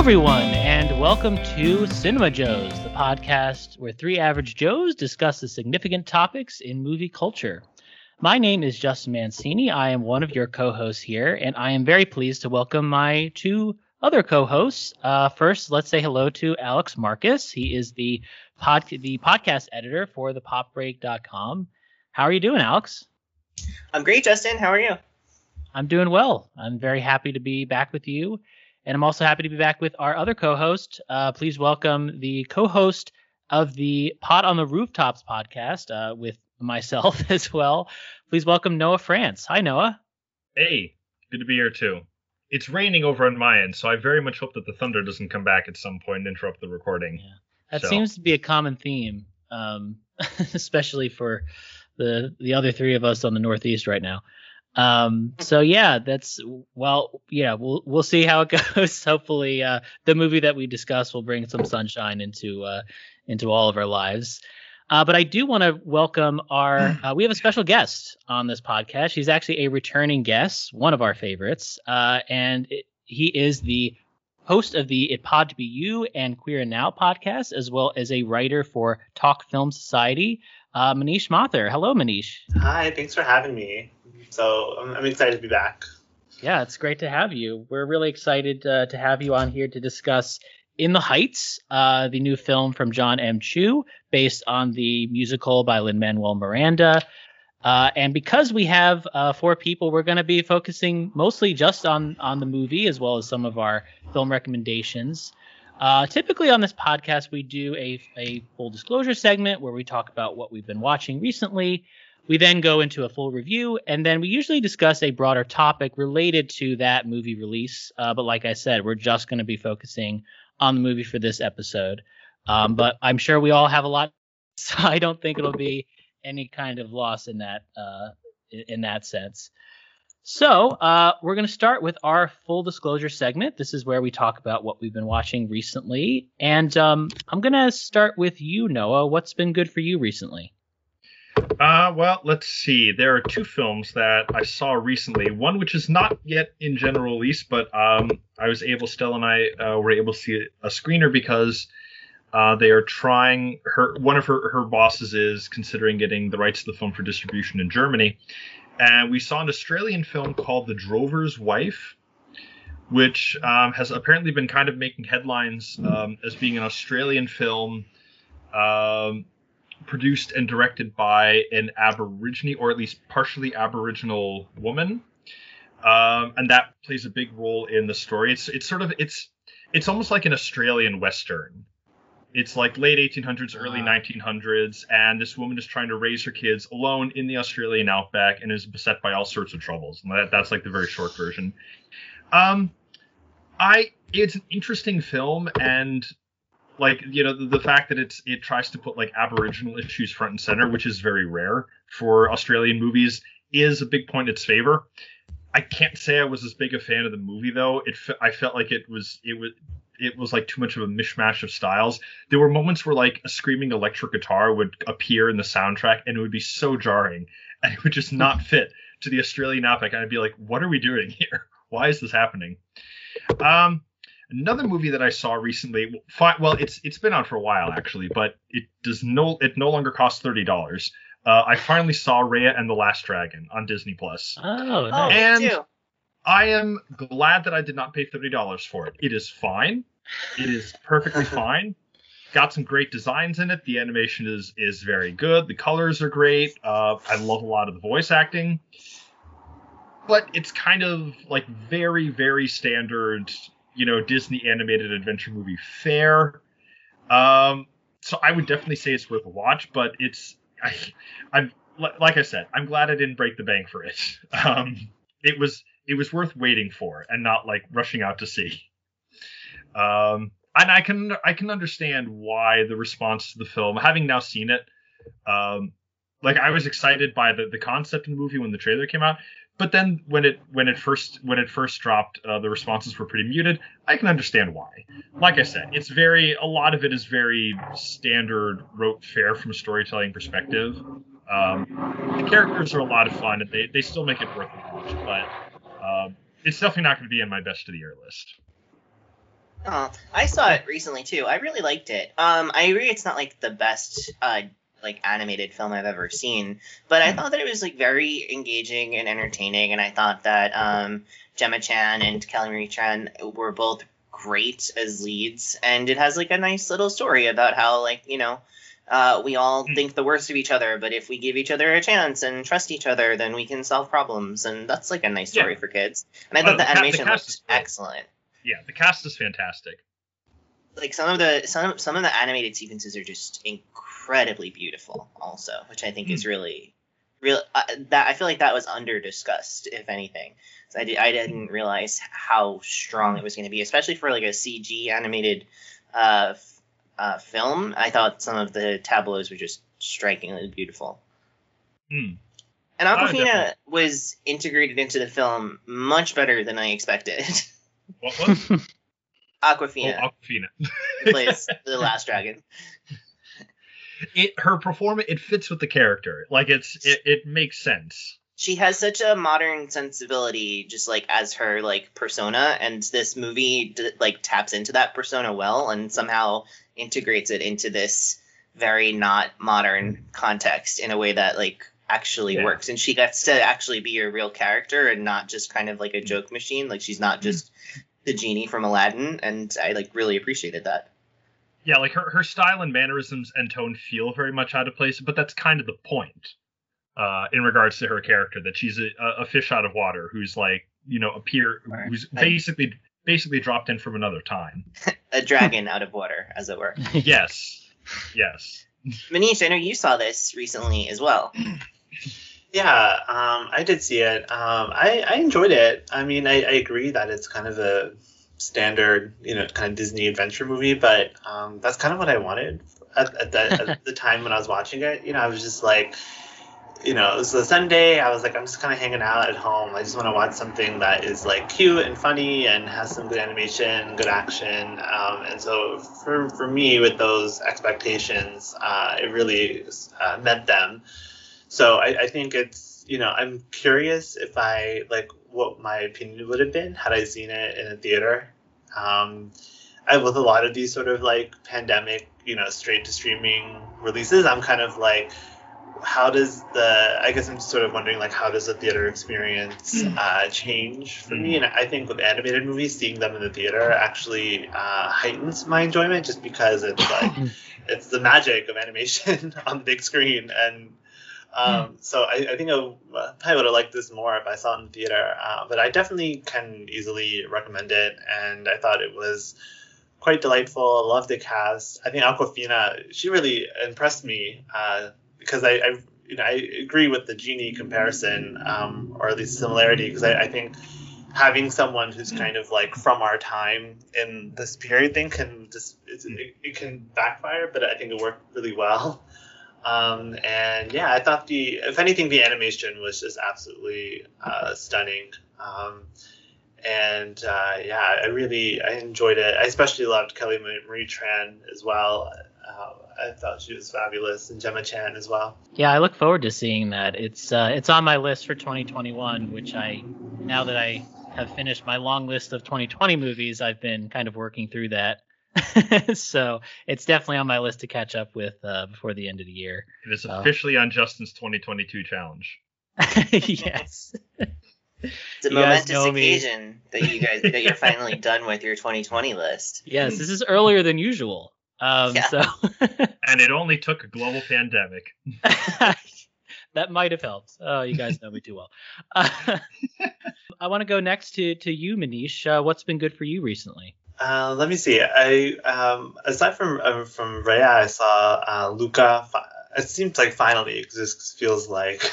everyone, and welcome to Cinema Joes, the podcast where three average Joes discuss the significant topics in movie culture. My name is Justin Mancini. I am one of your co-hosts here, and I am very pleased to welcome my two other co-hosts. First, let's say hello to Alex Marcus. He is the podcast editor for thepopbreak.com. How are you doing, Alex? I'm great, Justin. How are you? I'm doing well. I'm very happy to be back with you. And I'm also happy to be back with our other co-host. Please welcome the co-host of the Pot on the Rooftops podcast with myself as well. Please welcome Noah France. Hi, Noah. Hey, good to be here too. It's raining over on my end, so I very much hope that the thunder doesn't come back at some point and interrupt the recording. Yeah. That seems to be a common theme, especially for the other three of us on the Northeast right now. So yeah, we'll see how it goes. Hopefully, the movie that we discuss will bring some sunshine into all of our lives. But I do want to welcome we have a special guest on this podcast. He's actually a returning guest, one of our favorites. And he is the host of the It Pod to Be You and Queer and Now podcast, as well as a writer for Talk Film Society. Manish Mathur. Hello, Manish. Hi, thanks for having me. So I'm excited to be back. Yeah, it's great to have you. We're really excited to have you on here to discuss In the Heights, the new film from John M. Chu, based on the musical by Lin-Manuel Miranda. And because we have four people, we're going to be focusing mostly just on the movie, as well as some of our film recommendations. Typically on this podcast, we do a full disclosure segment where we talk about what we've been watching recently. We then go into a full review, and then we usually discuss a broader topic related to that movie release. But like I said, we're just going to be focusing on the movie for this episode. But I'm sure we all have a lot, so I don't think it'll be any kind of loss in that sense. So we're going to start with our full disclosure segment. This is where we talk about what we've been watching recently. And I'm going to start with you, Noah. What's been good for you recently? Well, let's see. There are two films that I saw recently. One which is not yet in general release, but Stella and I were able to see a screener because they are trying. One of her bosses is considering getting the rights to the film for distribution in Germany. And we saw an Australian film called The Drover's Wife, which has apparently been kind of making headlines as being an Australian film produced and directed by an Aborigine, or at least partially Aboriginal woman. And that plays a big role in the story. It's almost like an Australian Western. It's like late 1800s, early 1900s, and this woman is trying to raise her kids alone in the Australian outback and is beset by all sorts of troubles. And that's like the very short version. It's an interesting film, and like, you know, the fact that it tries to put like Aboriginal issues front and center, which is very rare for Australian movies, is a big point in its favor. I can't say I was as big a fan of the movie though. I felt like it was like too much of a mishmash of styles. There were moments where like a screaming electric guitar would appear in the soundtrack and it would be so jarring and it would just not fit to the Australian outback. And I'd be like, what are we doing here? Why is this happening? Another movie that I saw recently, it's been out for a while actually, but it no longer costs $30. I finally saw Raya and the Last Dragon on Disney Plus. Oh, nice. And me too. I am glad that I did not pay $30 for it. It is fine. It is perfectly fine. Got some great designs in it. The animation is very good. The colors are great. I love a lot of the voice acting. But it's kind of like very, very standard, you know, Disney animated adventure movie fare. So I would definitely say it's worth a watch, but I'm like I said, I'm glad I didn't break the bank for it. It was worth waiting for and not like rushing out to see. And I can understand why the response to the film, having now seen it, like I was excited by the concept of the movie when the trailer came out, but then when it first dropped, the responses were pretty muted. I can understand why. Like I said, a lot of it is very standard rote fare from a storytelling perspective. The characters are a lot of fun, and they still make it worth a watch, but it's definitely not going to be in my best of the year list. Oh, I saw it recently too. I really liked it. I agree it's not like the best like animated film I've ever seen, but I thought that it was like very engaging and entertaining, and I thought that Gemma Chan and Kelly Marie Tran were both great as leads, and it has like a nice little story about how like we all think the worst of each other, but if we give each other a chance and trust each other, then we can solve problems, and that's like a nice story for kids. And I thought the animation looked excellent. Yeah, the cast is fantastic. Like some of the animated sequences are just incredibly beautiful, also, which I think is really that I feel like that was under discussed, if anything. So I didn't realize how strong it was going to be, especially for like a CG animated film. I thought some of the tableaus were just strikingly beautiful. And Awkwafina was integrated into the film much better than I expected. What was? Awkwafina. Oh, Awkwafina. Plays the last dragon. Her performance, it fits with the character. Like it makes sense. She has such a modern sensibility, just like as her like persona, and this movie like taps into that persona well, and somehow integrates it into this very not modern context in a way that like actually works. And she gets to actually be a real character and not just kind of like a joke machine. Like she's not just the genie from Aladdin, and I like really appreciated that. Yeah, like her style and mannerisms and tone feel very much out of place, but that's kind of the point in regards to her character, that she's a fish out of water who's like, who's basically dropped in from another time. A dragon out of water, as it were. Yes. Manish, I know you saw this recently as well. Yeah, I did see it. I enjoyed it. I mean, I agree that it's kind of a standard, kind of Disney adventure movie, but that's kind of what I wanted at the time when I was watching it. I was just like, it was a Sunday. I was like, I'm just kind of hanging out at home. I just want to watch something that is like cute and funny and has some good animation, good action. And so for me, with those expectations, it really met them. So I think it's, I'm curious if what my opinion would have been had I seen it in a theater. With a lot of these sort of like pandemic, straight to streaming releases, I'm kind of like, I guess I'm sort of wondering like, how does the theater experience change for me? And I think with animated movies, seeing them in the theater actually heightens my enjoyment, just because it's like, it's the magic of animation on the big screen. And so I think I probably would have liked this more if I saw it in the theater, but I definitely can easily recommend it, and I thought it was quite delightful. I loved the cast. I think Awkwafina, she really impressed me, because I agree with the genie comparison, or at least similarity, because I think having someone who's kind of like from our time in this period thing can just it can backfire, but I think it worked really well. And yeah, I thought if anything, the animation was just absolutely stunning. I enjoyed it. I especially loved Kelly Marie Tran as well. I thought she was fabulous, and Gemma Chan as well. Yeah, I look forward to seeing that. It's on my list for 2021, which now that I have finished my long list of 2020 movies, I've been kind of working through that. So it's definitely on my list to catch up with before the end of the year. It is officially on Justin's 2022 challenge. Yes. It's a momentous occasion that you're finally done with your 2020 list. Yes, this is earlier than usual. So and it only took a global pandemic. That might have helped. Oh, you guys know me too well. I want to go next to you, Manish. What's been good for you recently? Let me see. Aside from Raya, I saw Luca. It seems like finally, it just feels like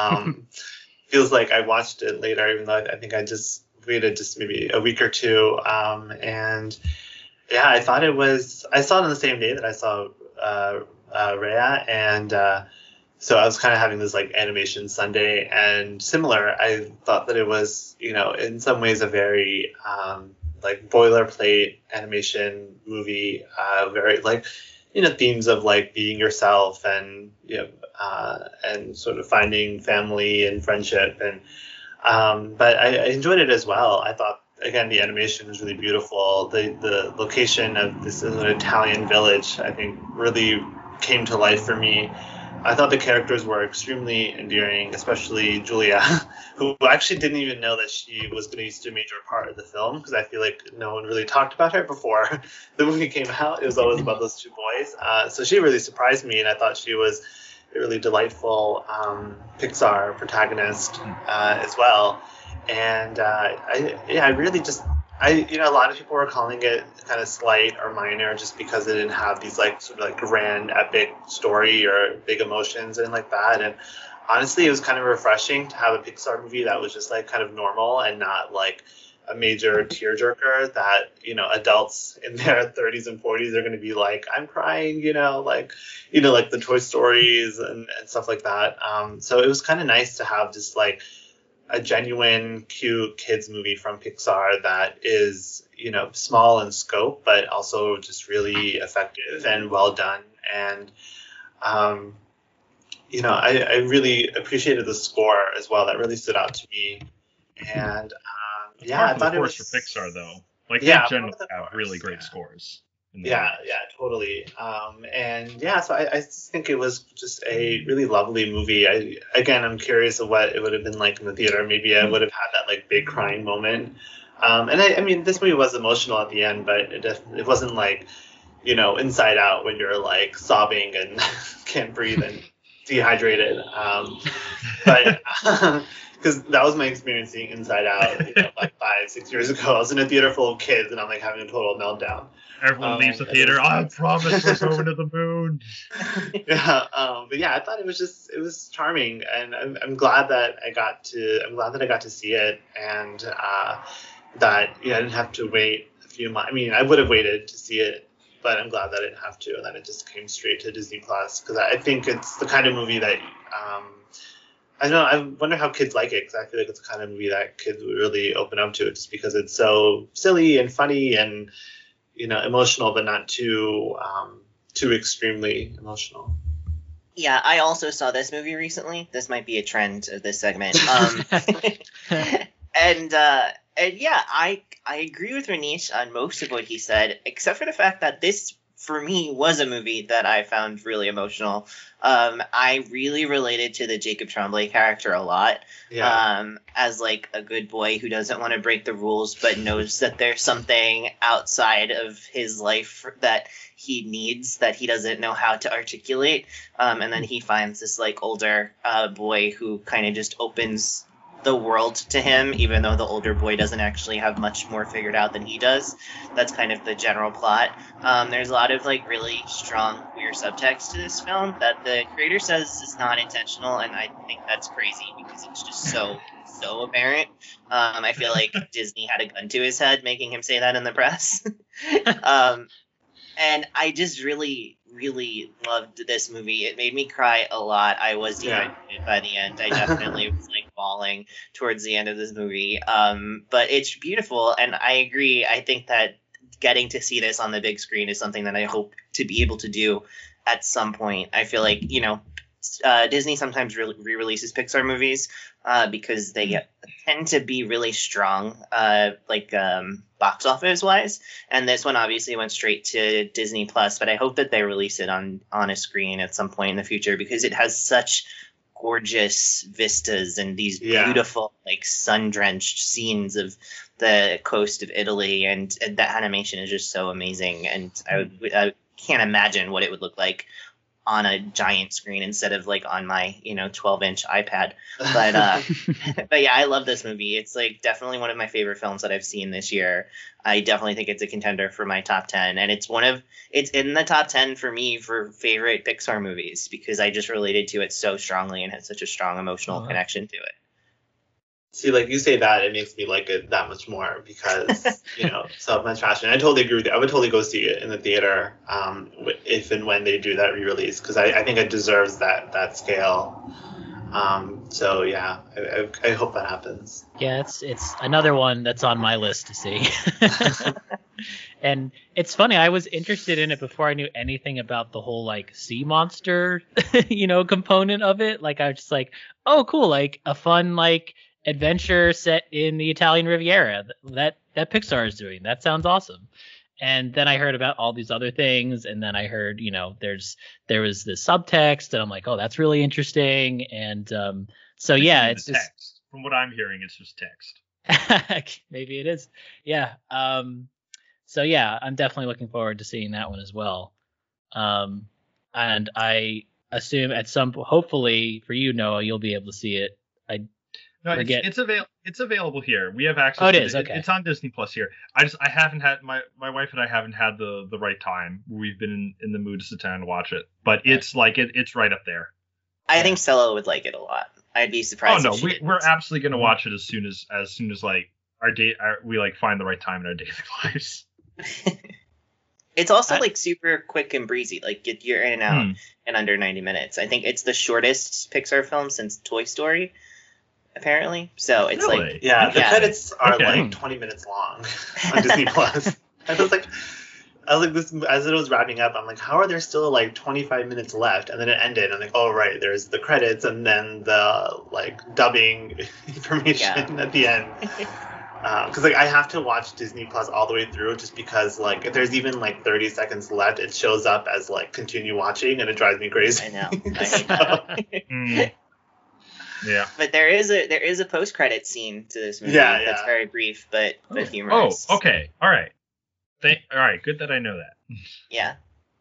I watched it later, even though I think I just waited just maybe a week or two. And yeah, I thought I saw it on the same day that I saw Raya, and so I was kind of having this like animation Sunday, and similar. I thought that it was, in some ways a very like boilerplate animation movie, very like, themes of like being yourself and, and sort of finding family and friendship. And, but I enjoyed it as well. I thought again, the animation was really beautiful. The location of this is an Italian village, I think, really came to life for me. I thought the characters were extremely endearing, especially Julia, who actually didn't even know that she was going to be such a major part of the film, because I feel like no one really talked about her before the movie came out. It was always about those two boys. So she really surprised me, and I thought she was a really delightful Pixar protagonist as well. And I really just, a lot of people were calling it kind of slight or minor just because it didn't have these like sort of like grand epic story or big emotions and like that. And honestly, it was kind of refreshing to have a Pixar movie that was just like kind of normal and not like a major tearjerker that, adults in their 30s and 40s are going to be like, I'm crying, like the Toy Stories and stuff like that. So it was kind of nice to have just like a genuine, cute kids movie from Pixar that is, small in scope, but also just really effective and well done. And, I really appreciated the score as well. That really stood out to me. And, I thought it was for Pixar though. Like, yeah, they generally have really great scores. Yeah, totally. So I just think it was just a really lovely movie. I'm curious of what it would have been like in the theater. Maybe I would have had that like big crying moment. I mean, this movie was emotional at the end, but it wasn't like, Inside Out when you're like sobbing and can't breathe and dehydrated. But because that was my experience seeing Inside Out, like 5-6 years ago. I was in a theater full of kids and I'm like having a total meltdown. Everyone leaves the theater. I promise we're going to the moon. I thought it was charming, and I'm glad that I got to see it, and that I didn't have to wait a few months. I mean, I would have waited to see it, but I'm glad that I didn't have to, and that it just came straight to Disney Plus, because I think it's the kind of movie that I don't know. I wonder how kids like it, because I feel like it's the kind of movie that kids would really open up to, just because it's so silly and funny and emotional, but not too extremely emotional. Yeah, I also saw this movie recently. This might be a trend of this segment. And I agree with Raneesh on most of what he said, except for the fact that this, for me, was a movie that I found really emotional. I really related to the Jacob Tremblay character a lot. As like a good boy who doesn't want to break the rules, but knows that there's something outside of his life that he needs that he doesn't know how to articulate. And then he finds this like older boy who kind of just opens the world to him, even though the older boy doesn't actually have much more figured out than he does. That's kind of the general plot. There's a lot of like really strong queer subtext to this film that the creator says is not intentional, and I think that's crazy because it's just so apparent. I feel like Disney had a gun to his head making him say that in the press. And I just really, really loved this movie. It made me cry a lot. I was dehydrated by the end. I definitely was like bawling towards the end of this movie. But it's beautiful, and I agree. I think that getting to see this on the big screen is something that I hope to be able to do at some point. I feel like, Disney sometimes re-releases Pixar movies because they tend to be really strong, box office wise. And this one obviously went straight to Disney Plus, but I hope that they release it on a screen at some point in the future, because it has such gorgeous vistas and these beautiful like sun-drenched scenes of the coast of Italy, and that animation is just so amazing. And I can't imagine what it would look like on a giant screen instead of like on my 12-inch iPad. But yeah, I love this movie. It's like definitely one of my favorite films that I've seen this year. I definitely think it's a contender for my top 10, and it's in the top 10 for me for favorite Pixar movies, because I just related to it so strongly and had such a strong emotional connection to it. See, like you say that, it makes me like it that much more, because so much passion. I totally agree with you. I would totally go see it in the theater if and when they do that re-release, because I think it deserves that scale. So yeah, I hope that happens. Yeah, it's another one that's on my list to see. And it's funny, I was interested in it before I knew anything about the whole like sea monster, component of it. Like I was just like, oh cool, like a fun like adventure set in the Italian Riviera. That Pixar is doing. That sounds awesome. And then I heard about all these other things, and then I heard, there was this subtext, and I'm like, oh, that's really interesting. And so yeah, it's just text. From what I'm hearing, it's just text. maybe it is. Yeah. So yeah, I'm definitely looking forward to seeing that one as well. And I assume hopefully for you, Noah, you'll be able to see it. It's available here. We have access. Oh, it is. Okay. It's on Disney Plus here. I haven't had my wife and I haven't had the right time. We've been in the mood to sit down and watch it, but it's like it's right up there. I think Stella would like it a lot. I'd be surprised. Oh no, we're absolutely gonna watch it as soon as like we like find the right time in our daily lives. It's also like super quick and breezy. Like you're in and out in under 90 minutes. I think it's the shortest Pixar film since Toy Story, apparently. So it's really? like the credits are like 20 minutes long on Disney Plus. I was like this as it was wrapping up. I'm like, how are there still like 25 minutes left? And then it ended. I'm like, oh right, there's the credits and then the like dubbing information at the end. Because like I have to watch Disney Plus all the way through just because like if there's even like 30 seconds left, it shows up as like continue watching and it drives me crazy. I know. I hate that. Yeah. But there is a post credit scene to this movie that's very brief but humorous. Oh, okay. All right. All right. Good that I know that. Yeah.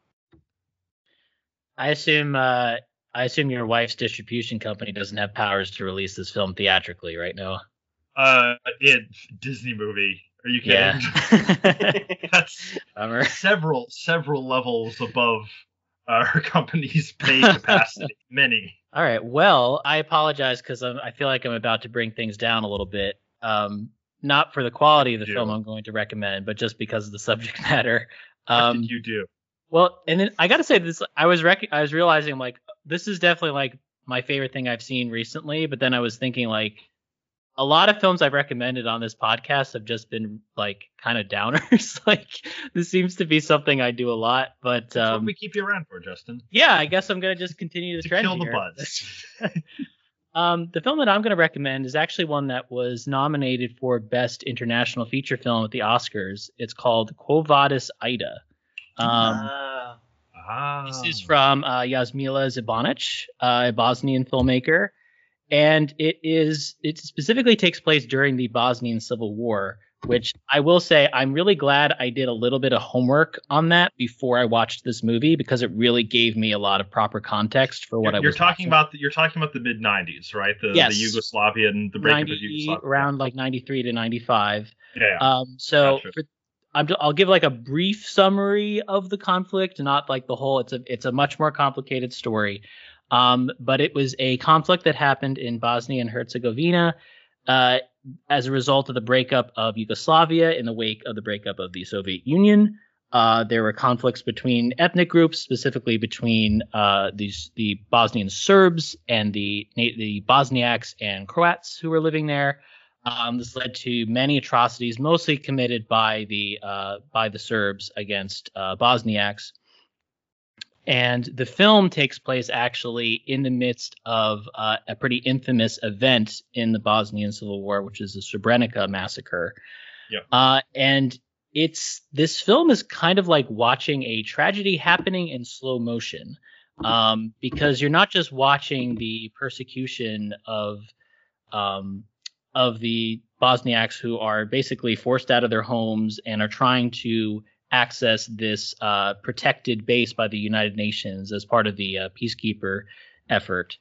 I assume your wife's distribution company doesn't have powers to release this film theatrically, right, Noah? Disney movie. Are you kidding? Yeah. That's Bummer. several levels above our company's pay capacity. Many. All right. Well, I apologize because I feel like I'm about to bring things down a little bit. Not for the quality of the film I'm going to recommend, but just because of the subject matter. What did you do? Well, and then I got to say this. I was realizing like this is definitely like my favorite thing I've seen recently. But then I was thinking like, a lot of films I've recommended on this podcast have just been like kind of downers. Like this seems to be something I do a lot, but that's what we keep you around for, Justin. Yeah, I guess I'm gonna just continue the trend kill the here. buzz. The film that I'm gonna recommend is actually one that was nominated for Best International Feature Film at the Oscars. It's called Quo Vadis Ida. This is from Jasmila Zibanic, a Bosnian filmmaker. And it specifically takes place during the Bosnian Civil War, which I will say I'm really glad I did a little bit of homework on that before I watched this movie because it really gave me a lot of proper context for what I was You're talking about the mid 90s, right? Yes. The Yugoslavia and the breakup of Yugoslavia. Around like 93 to 95. Yeah. So gotcha. I'll give like a brief summary of the conflict, not like the whole. It's a much more complicated story. But it was a conflict that happened in Bosnia and Herzegovina as a result of the breakup of Yugoslavia in the wake of the breakup of the Soviet Union. There were conflicts between ethnic groups, specifically between the Bosnian Serbs and the Bosniaks and Croats who were living there. This led to many atrocities, mostly committed by the Serbs against Bosniaks. And the film takes place actually in the midst of a pretty infamous event in the Bosnian Civil War, which is the Srebrenica massacre. Yep. And this film is kind of like watching a tragedy happening in slow motion, because you're not just watching the persecution of the Bosniaks who are basically forced out of their homes and are trying to access this protected base by the United Nations as part of the peacekeeper effort.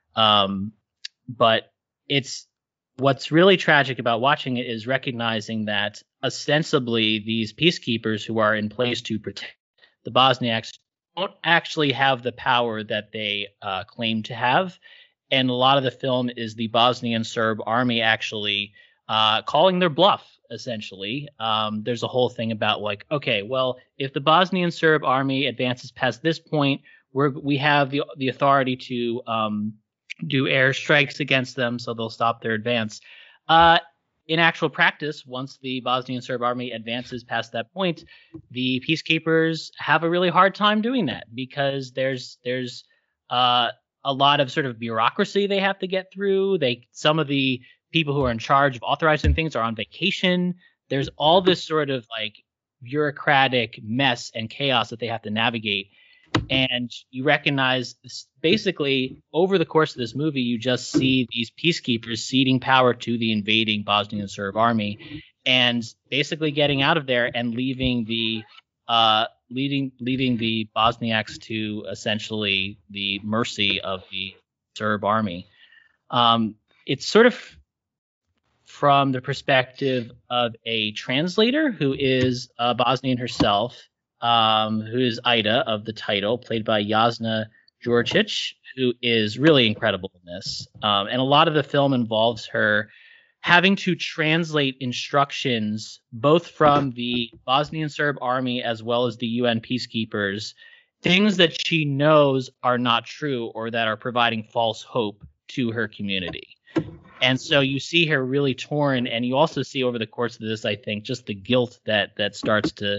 But what's really tragic about watching it is recognizing that ostensibly these peacekeepers who are in place to protect the Bosniaks don't actually have the power that they claim to have. And a lot of the film is the Bosnian Serb army actually calling their bluff. Essentially, there's a whole thing about like, okay, well, if the Bosnian Serb army advances past this point, we have the authority to do airstrikes against them, so they'll stop their advance. In actual practice, once the Bosnian Serb army advances past that point, the peacekeepers have a really hard time doing that because there's a lot of sort of bureaucracy they have to get through. Some of the people who are in charge of authorizing things are on vacation. there's all this sort of like bureaucratic mess and chaos that they have to navigate. And you recognize this, basically over the course of this movie, you just see these peacekeepers ceding power to the invading Bosnian Serb army and basically getting out of there and leaving the leaving the Bosniaks to essentially the mercy of the Serb army. It's sort of from the perspective of a translator who is Bosnian herself, who is Ida of the title, played by Jasna Djuricic, who is really incredible in this. And a lot of the film involves her having to translate instructions both from the Bosnian Serb army as well as the UN peacekeepers, things that she knows are not true or that are providing false hope to her community. And so you see her really torn, and you also see over the course of this, I think, just the guilt that starts to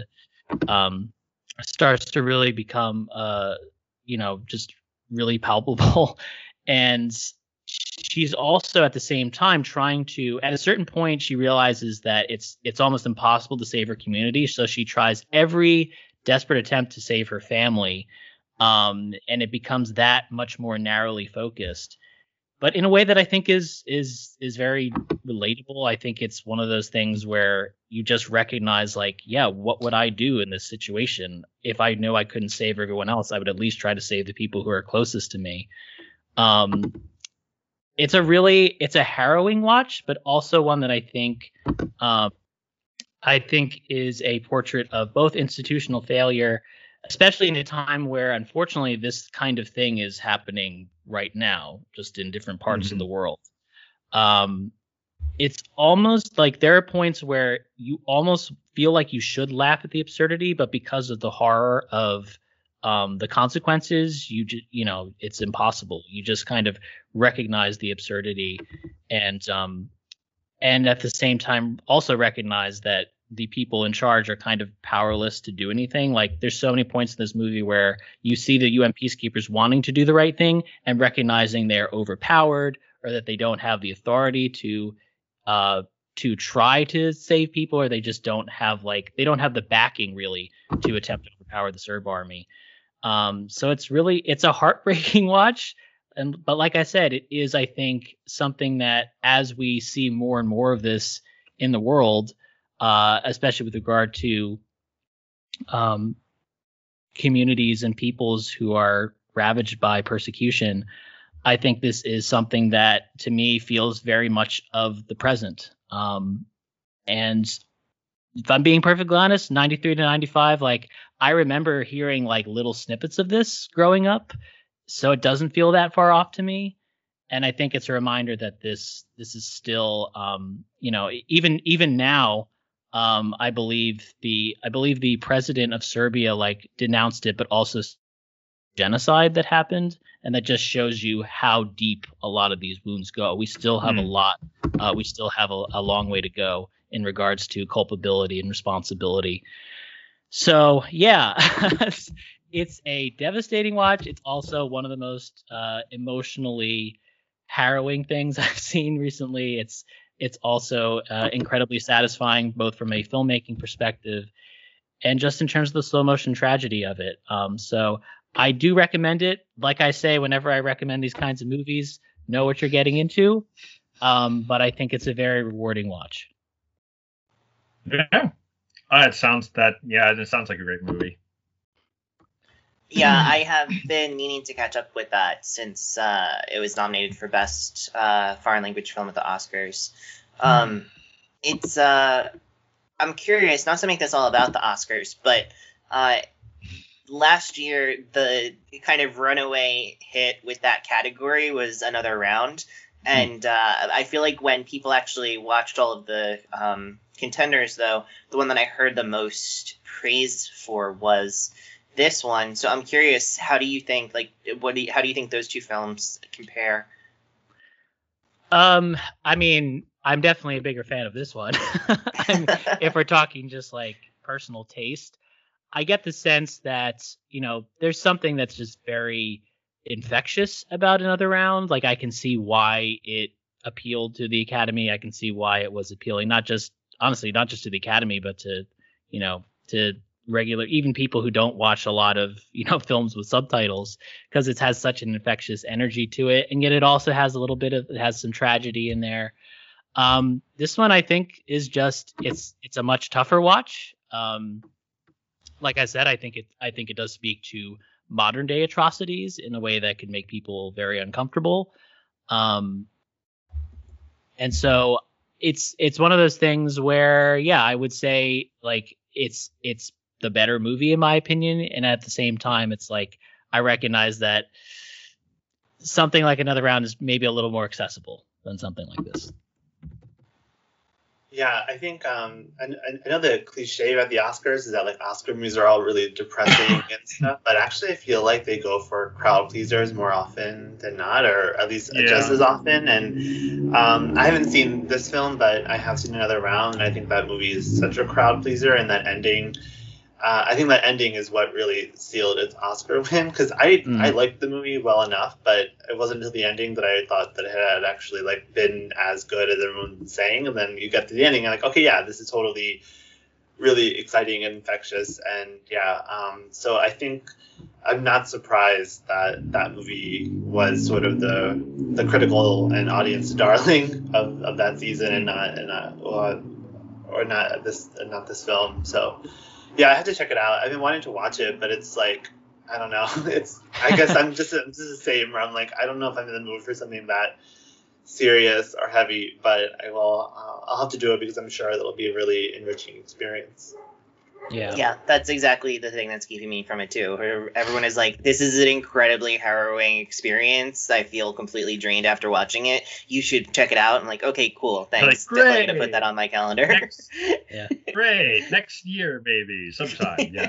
really become, just really palpable. And she's also at the same time trying to, at a certain point, she realizes that it's almost impossible to save her community. So she tries every desperate attempt to save her family. And it becomes that much more narrowly focused, but in a way that I think is very relatable. I think it's one of those things where you just recognize, like, yeah, what would I do in this situation? If I knew I couldn't save everyone else, I would at least try to save the people who are closest to me. It's a harrowing watch, but also one that I think is a portrait of both institutional failure, especially in a time where, unfortunately, this kind of thing is happening right now, just in different parts of the world. It's almost like there are points where you almost feel like you should laugh at the absurdity, but because of the horror of the consequences, it's impossible. You just kind of recognize the absurdity, and at the same time also recognize that the people in charge are kind of powerless to do anything. Like, there's so many points in this movie where you see the UN peacekeepers wanting to do the right thing and recognizing they're overpowered or that they don't have the authority to try to save people, or they just don't have the backing really to attempt to overpower the Serb army. So it's a heartbreaking watch. But like I said, it is, I think, something that as we see more and more of this in the world, especially with regard to communities and peoples who are ravaged by persecution, I think this is something that, to me, feels very much of the present. And if I'm being perfectly honest, 93 to 95, like, I remember hearing like little snippets of this growing up, so it doesn't feel that far off to me. And I think it's a reminder that this is still, even now, I believe the president of Serbia like denounced it, but also genocide that happened, and that just shows you how deep a lot of these wounds go. We still have a lot. We still have a long way to go in regards to culpability and responsibility. So yeah, it's a devastating watch. It's also one of the most emotionally harrowing things I've seen recently. It's also incredibly satisfying, both from a filmmaking perspective and just in terms of the slow motion tragedy of it. So I do recommend it. Like I say, whenever I recommend these kinds of movies, know what you're getting into. But I think it's a very rewarding watch. Yeah. It sounds like a great movie. Yeah, I have been meaning to catch up with that since it was nominated for Best Foreign Language Film at the Oscars. I'm curious, not to make this all about the Oscars, but last year the kind of runaway hit with that category was Another Round. And I feel like when people actually watched all of the contenders, though, the one that I heard the most praise for was this one. So I'm curious, how do you think, how do you think those two films compare? I mean, I'm definitely a bigger fan of this one. If we're talking just like personal taste, I get the sense that, there's something that's just very infectious about Another Round. Like, I can see why it appealed to the Academy. I can see why it was appealing, not just honestly, not just to the Academy, but to, to regular, even people who don't watch a lot of, films with subtitles, because it has such an infectious energy to it. And yet it also has it has some tragedy in there. This one I think is just, it's a much tougher watch. Like I said, I think it does speak to modern day atrocities in a way that could make people very uncomfortable. And so it's one of those things where, yeah, I would say like it's the better movie in my opinion. And at the same time, it's like, I recognize that something like Another Round is maybe a little more accessible than something like this. Yeah, I think I know the cliche about the Oscars is that like Oscar movies are all really depressing and stuff, but actually I feel like they go for crowd pleasers more often than not, or at least just as often. And I haven't seen this film, but I have seen Another Round, and I think that movie is such a crowd pleaser, and that ending. I think that ending is what really sealed its Oscar win, because I liked the movie well enough, but it wasn't until the ending that I thought that it had actually like been as good as everyone was saying. And then you get to the ending and like, okay, yeah, this is totally really exciting and infectious. And so I think I'm not surprised that that movie was sort of the critical and audience darling of that season, and not this film. So. Yeah, I have to check it out. I've been wanting to watch it, but it's like, I don't know. I guess I'm just the same, where I'm like, I don't know if I'm in the mood for something that serious or heavy, but I'll have to do it because I'm sure that'll be a really enriching experience. Yeah, that's exactly the thing that's keeping me from it too. Everyone is like, this is an incredibly harrowing experience. I feel completely drained after watching it. You should check it out. I'm like, okay, cool, thanks. Like, definitely gonna put that on my calendar. Great, next year maybe, sometime. Yeah.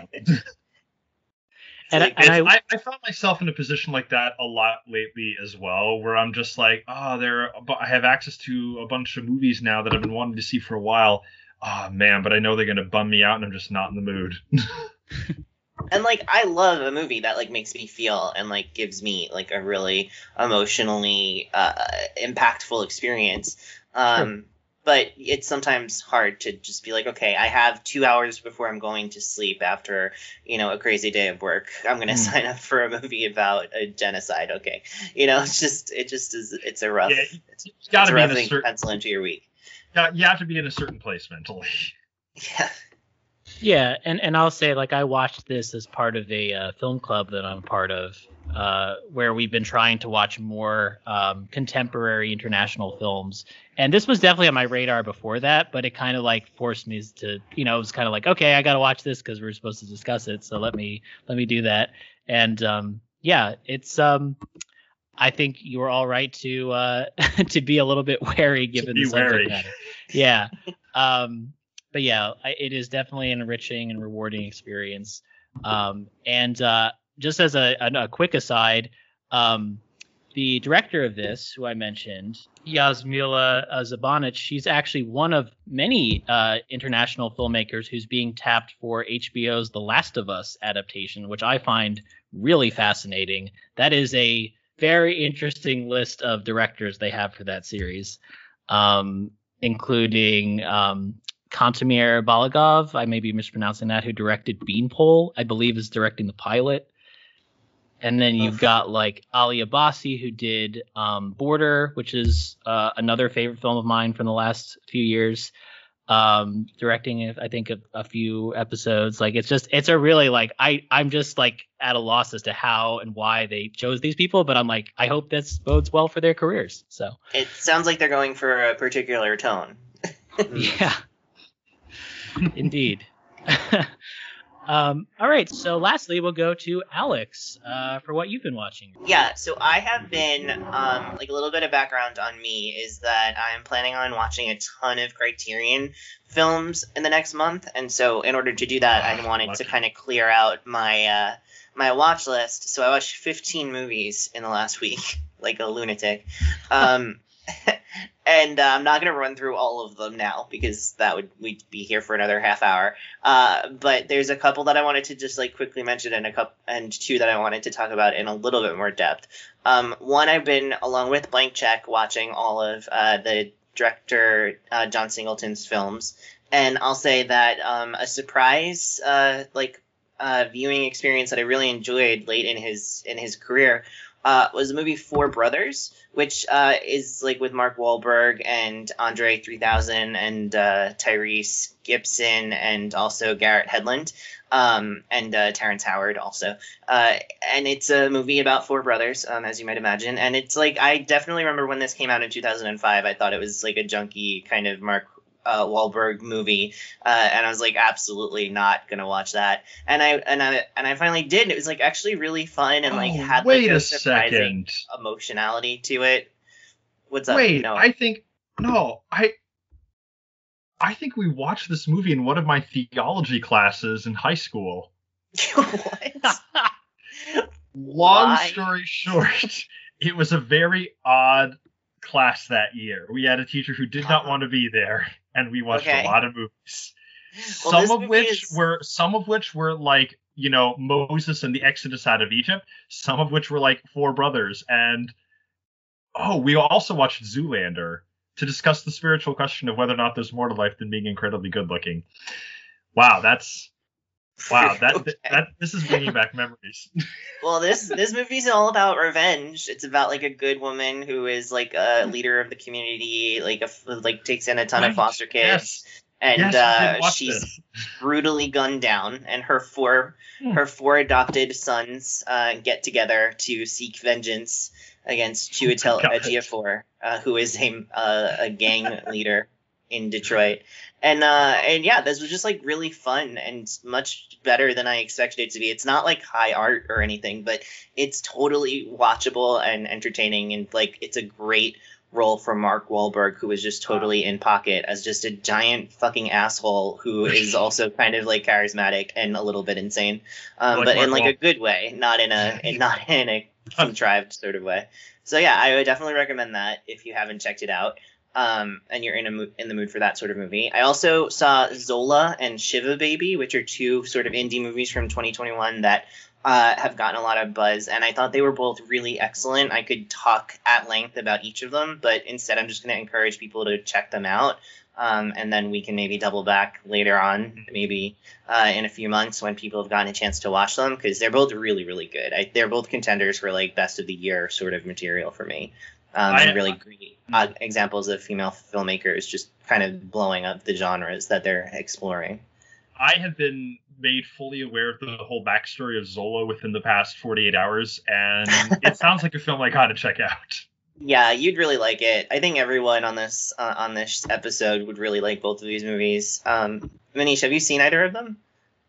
And I found myself in a position like that a lot lately as well, where I'm just like, I have access to a bunch of movies now that I've been wanting to see for a while. Oh man, but I know they're gonna bum me out, and I'm just not in the mood. And like, I love a movie that like makes me feel and like gives me like a really emotionally impactful experience. But it's sometimes hard to just be like, okay, I have 2 hours before I'm going to sleep after, a crazy day of work. I'm going to sign up for a movie about a genocide. Okay. It's a rough, it's a rough thing to pencil into your week. You have to be in a certain place mentally. Yeah. Yeah, and I'll say, like, I watched this as part of a film club that I'm part of, where we've been trying to watch more contemporary international films. And this was definitely on my radar before that, but it kind of like forced me to, it was kind of like, okay, I got to watch this because we're supposed to discuss it, so let me do that. And it's I think you were all right to to be a little bit wary given the subject matter. Yeah. But yeah, it is definitely an enriching and rewarding experience. And just as a quick aside, the director of this, who I mentioned, Jasmila Zabanic, she's actually one of many international filmmakers who's being tapped for HBO's The Last of Us adaptation, which I find really fascinating. That is a very interesting list of directors they have for that series, including Kantemir Balagov, I may be mispronouncing that, who directed Beanpole, I believe is directing the pilot. And then you've got like Ali Abbasi, who did Border, which is another favorite film of mine from the last few years, directing, I think, a few episodes. Like, it's a really, like, I'm just like at a loss as to how and why they chose these people, but I'm like, I hope this bodes well for their careers. So it sounds like they're going for a particular tone. Yeah. Indeed. All right, so lastly, we'll go to Alex for what you've been watching. Yeah, so I have been, like, a little bit of background on me is that I'm planning on watching a ton of Criterion films in the next month, and so in order to do that, I wanted to kind of clear out my my watch list. So I watched 15 movies in the last week, like a lunatic. And I'm not going to run through all of them now because we'd be here for another half hour. But there's a couple that I wanted to just like quickly mention, and two that I wanted to talk about in a little bit more depth. One, I've been, along with Blank Check, watching all of the director John Singleton's films, And I'll say that a surprise viewing experience that I really enjoyed late in his career was the movie Four Brothers, which is like with Mark Wahlberg and Andre 3000 and Tyrese Gibson and also Garrett Hedlund and Terrence Howard also. And it's a movie about four brothers, as you might imagine. And it's like, I definitely remember when this came out in 2005, I thought it was like a junky kind of Mark Wahlberg movie, and I was like, absolutely not gonna watch that. And I finally did. And it was like actually really fun and like had like wait a a surprising second. emotionality to it. What's up? Wait, No. I think we watched this movie in one of my theology classes in high school. What? Long Why? story short, it was a very odd class that year. We had a teacher who did not want to be there, and we watched Okay. a lot of movies. Well, this some movie of which were like, you know, Moses and the Exodus out of Egypt. Some of which were like Four Brothers, and we also watched Zoolander to discuss the spiritual question of whether or not there's more to life than being incredibly good looking. Wow, Okay. this is bringing back memories. Well, this movie's all about revenge. It's about like a good woman who is like a leader of the community, like takes in a ton of Right. foster kids, Yes. and Yes, we did watch she's this. brutally gunned down, and her four adopted sons get together to seek vengeance against Chiwetel God. Ejiofor, who is a gang leader in Detroit. And yeah, this was just like really fun and much better than I expected it to be. It's not like high art or anything, but it's totally watchable and entertaining, and like it's a great role for Mark Wahlberg, who is just totally in pocket as just a giant fucking asshole who is also kind of like charismatic and a little bit insane, Like but Mark in like a Wahlberg. good way, not in a contrived sort of way. So yeah, I would definitely recommend that if you haven't checked it out. And you're in the mood for that sort of movie. I also saw Zola and Shiva Baby, which are two sort of indie movies from 2021 that have gotten a lot of buzz, and I thought they were both really excellent. I could talk at length about each of them, but instead I'm just going to encourage people to check them out, and then we can maybe double back later on, maybe in a few months when people have gotten a chance to watch them, because they're both really, really good. They're both contenders for like best of the year sort of material for me. And really great examples of female filmmakers just kind of blowing up the genres that they're exploring. I have been made fully aware of the whole backstory of Zola within the past 48 hours, and it sounds like a film I gotta check out. Yeah, you'd really like it. I think everyone on this episode would really like both of these movies. Manish, have you seen either of them?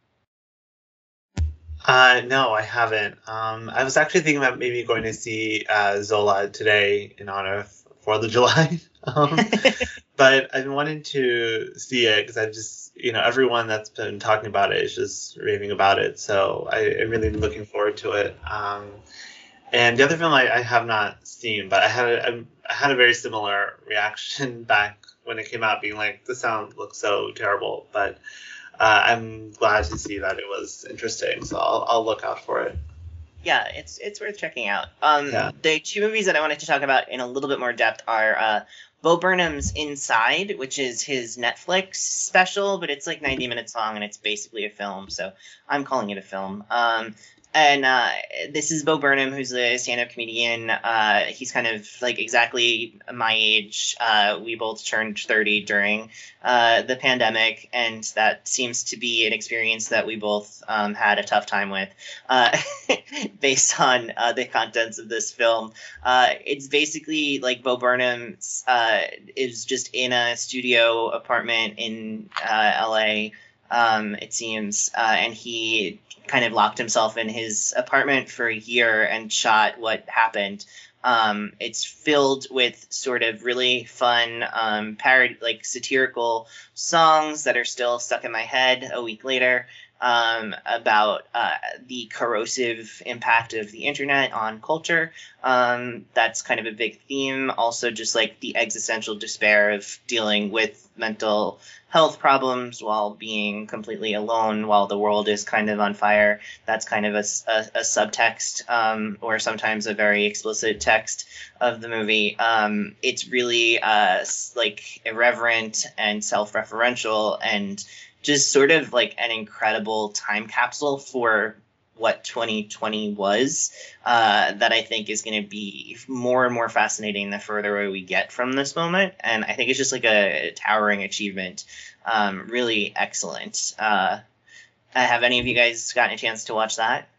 No, I haven't. I was actually thinking about maybe going to see Zola today in honor of 4th of July. But I've been wanting to see it because I've just, everyone that's been talking about it is just raving about it. So I'm really looking forward to it. And the other film I have not seen, but I had a very similar reaction back when it came out, being like, the sound looks so terrible. But I'm glad to see that it was interesting, so I'll look out for it. Yeah, it's worth checking out. Yeah. The two movies that I wanted to talk about in a little bit more depth are Bo Burnham's Inside, which is his Netflix special, but it's like 90 minutes long and it's basically a film, so I'm calling it a film. And this is Bo Burnham, who's a stand-up comedian. He's kind of like exactly my age. We both turned 30 during the pandemic, and that seems to be an experience that we both had a tough time with. Based on the contents of this film, it's basically like Bo Burnham is just in a studio apartment in LA. It seems, and he kind of locked himself in his apartment for a year and shot what happened. It's filled with sort of really fun, satirical songs that are still stuck in my head a week later. about the corrosive impact of the internet on culture. That's kind of a big theme. Also, just like the existential despair of dealing with mental health problems while being completely alone while the world is kind of on fire. That's kind of a subtext, or sometimes a very explicit text of the movie. It's really like irreverent and self-referential and just sort of like an incredible time capsule for what 2020 was, that I think is going to be more and more fascinating the further away we get from this moment. And I think it's just like a towering achievement. Really excellent. Have any of you guys gotten a chance to watch that?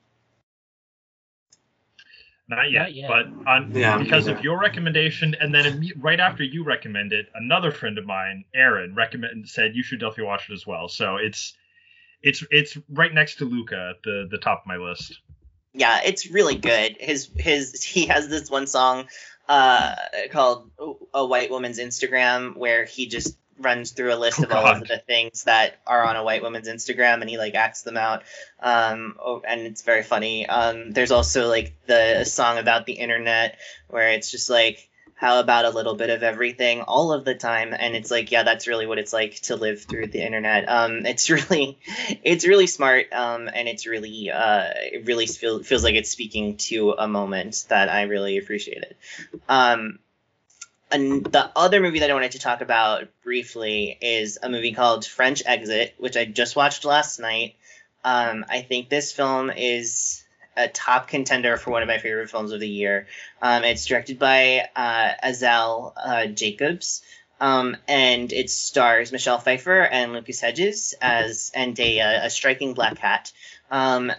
Not yet. But because of your recommendation, and then right after you recommend it, another friend of mine, Aaron, said you should definitely watch it as well. So it's right next to Luca at the top of my list. Yeah, it's really good. He has this one song called "A White Woman's Instagram," where he just runs through a list of all of the things that are on a white woman's Instagram, and he like acts them out. And it's very funny. There's also like the song about the internet where it's just like, how about a little bit of everything all of the time? And it's like, yeah, that's really what it's like to live through the internet. It's really smart. And it's really, it really feels like it's speaking to a moment that I really appreciated. And the other movie that I wanted to talk about briefly is a movie called French Exit, which I just watched last night. I think this film is a top contender for one of my favorite films of the year. It's directed by Azel Jacobs, and it stars Michelle Pfeiffer and Lucas Hedges and a striking black cat. And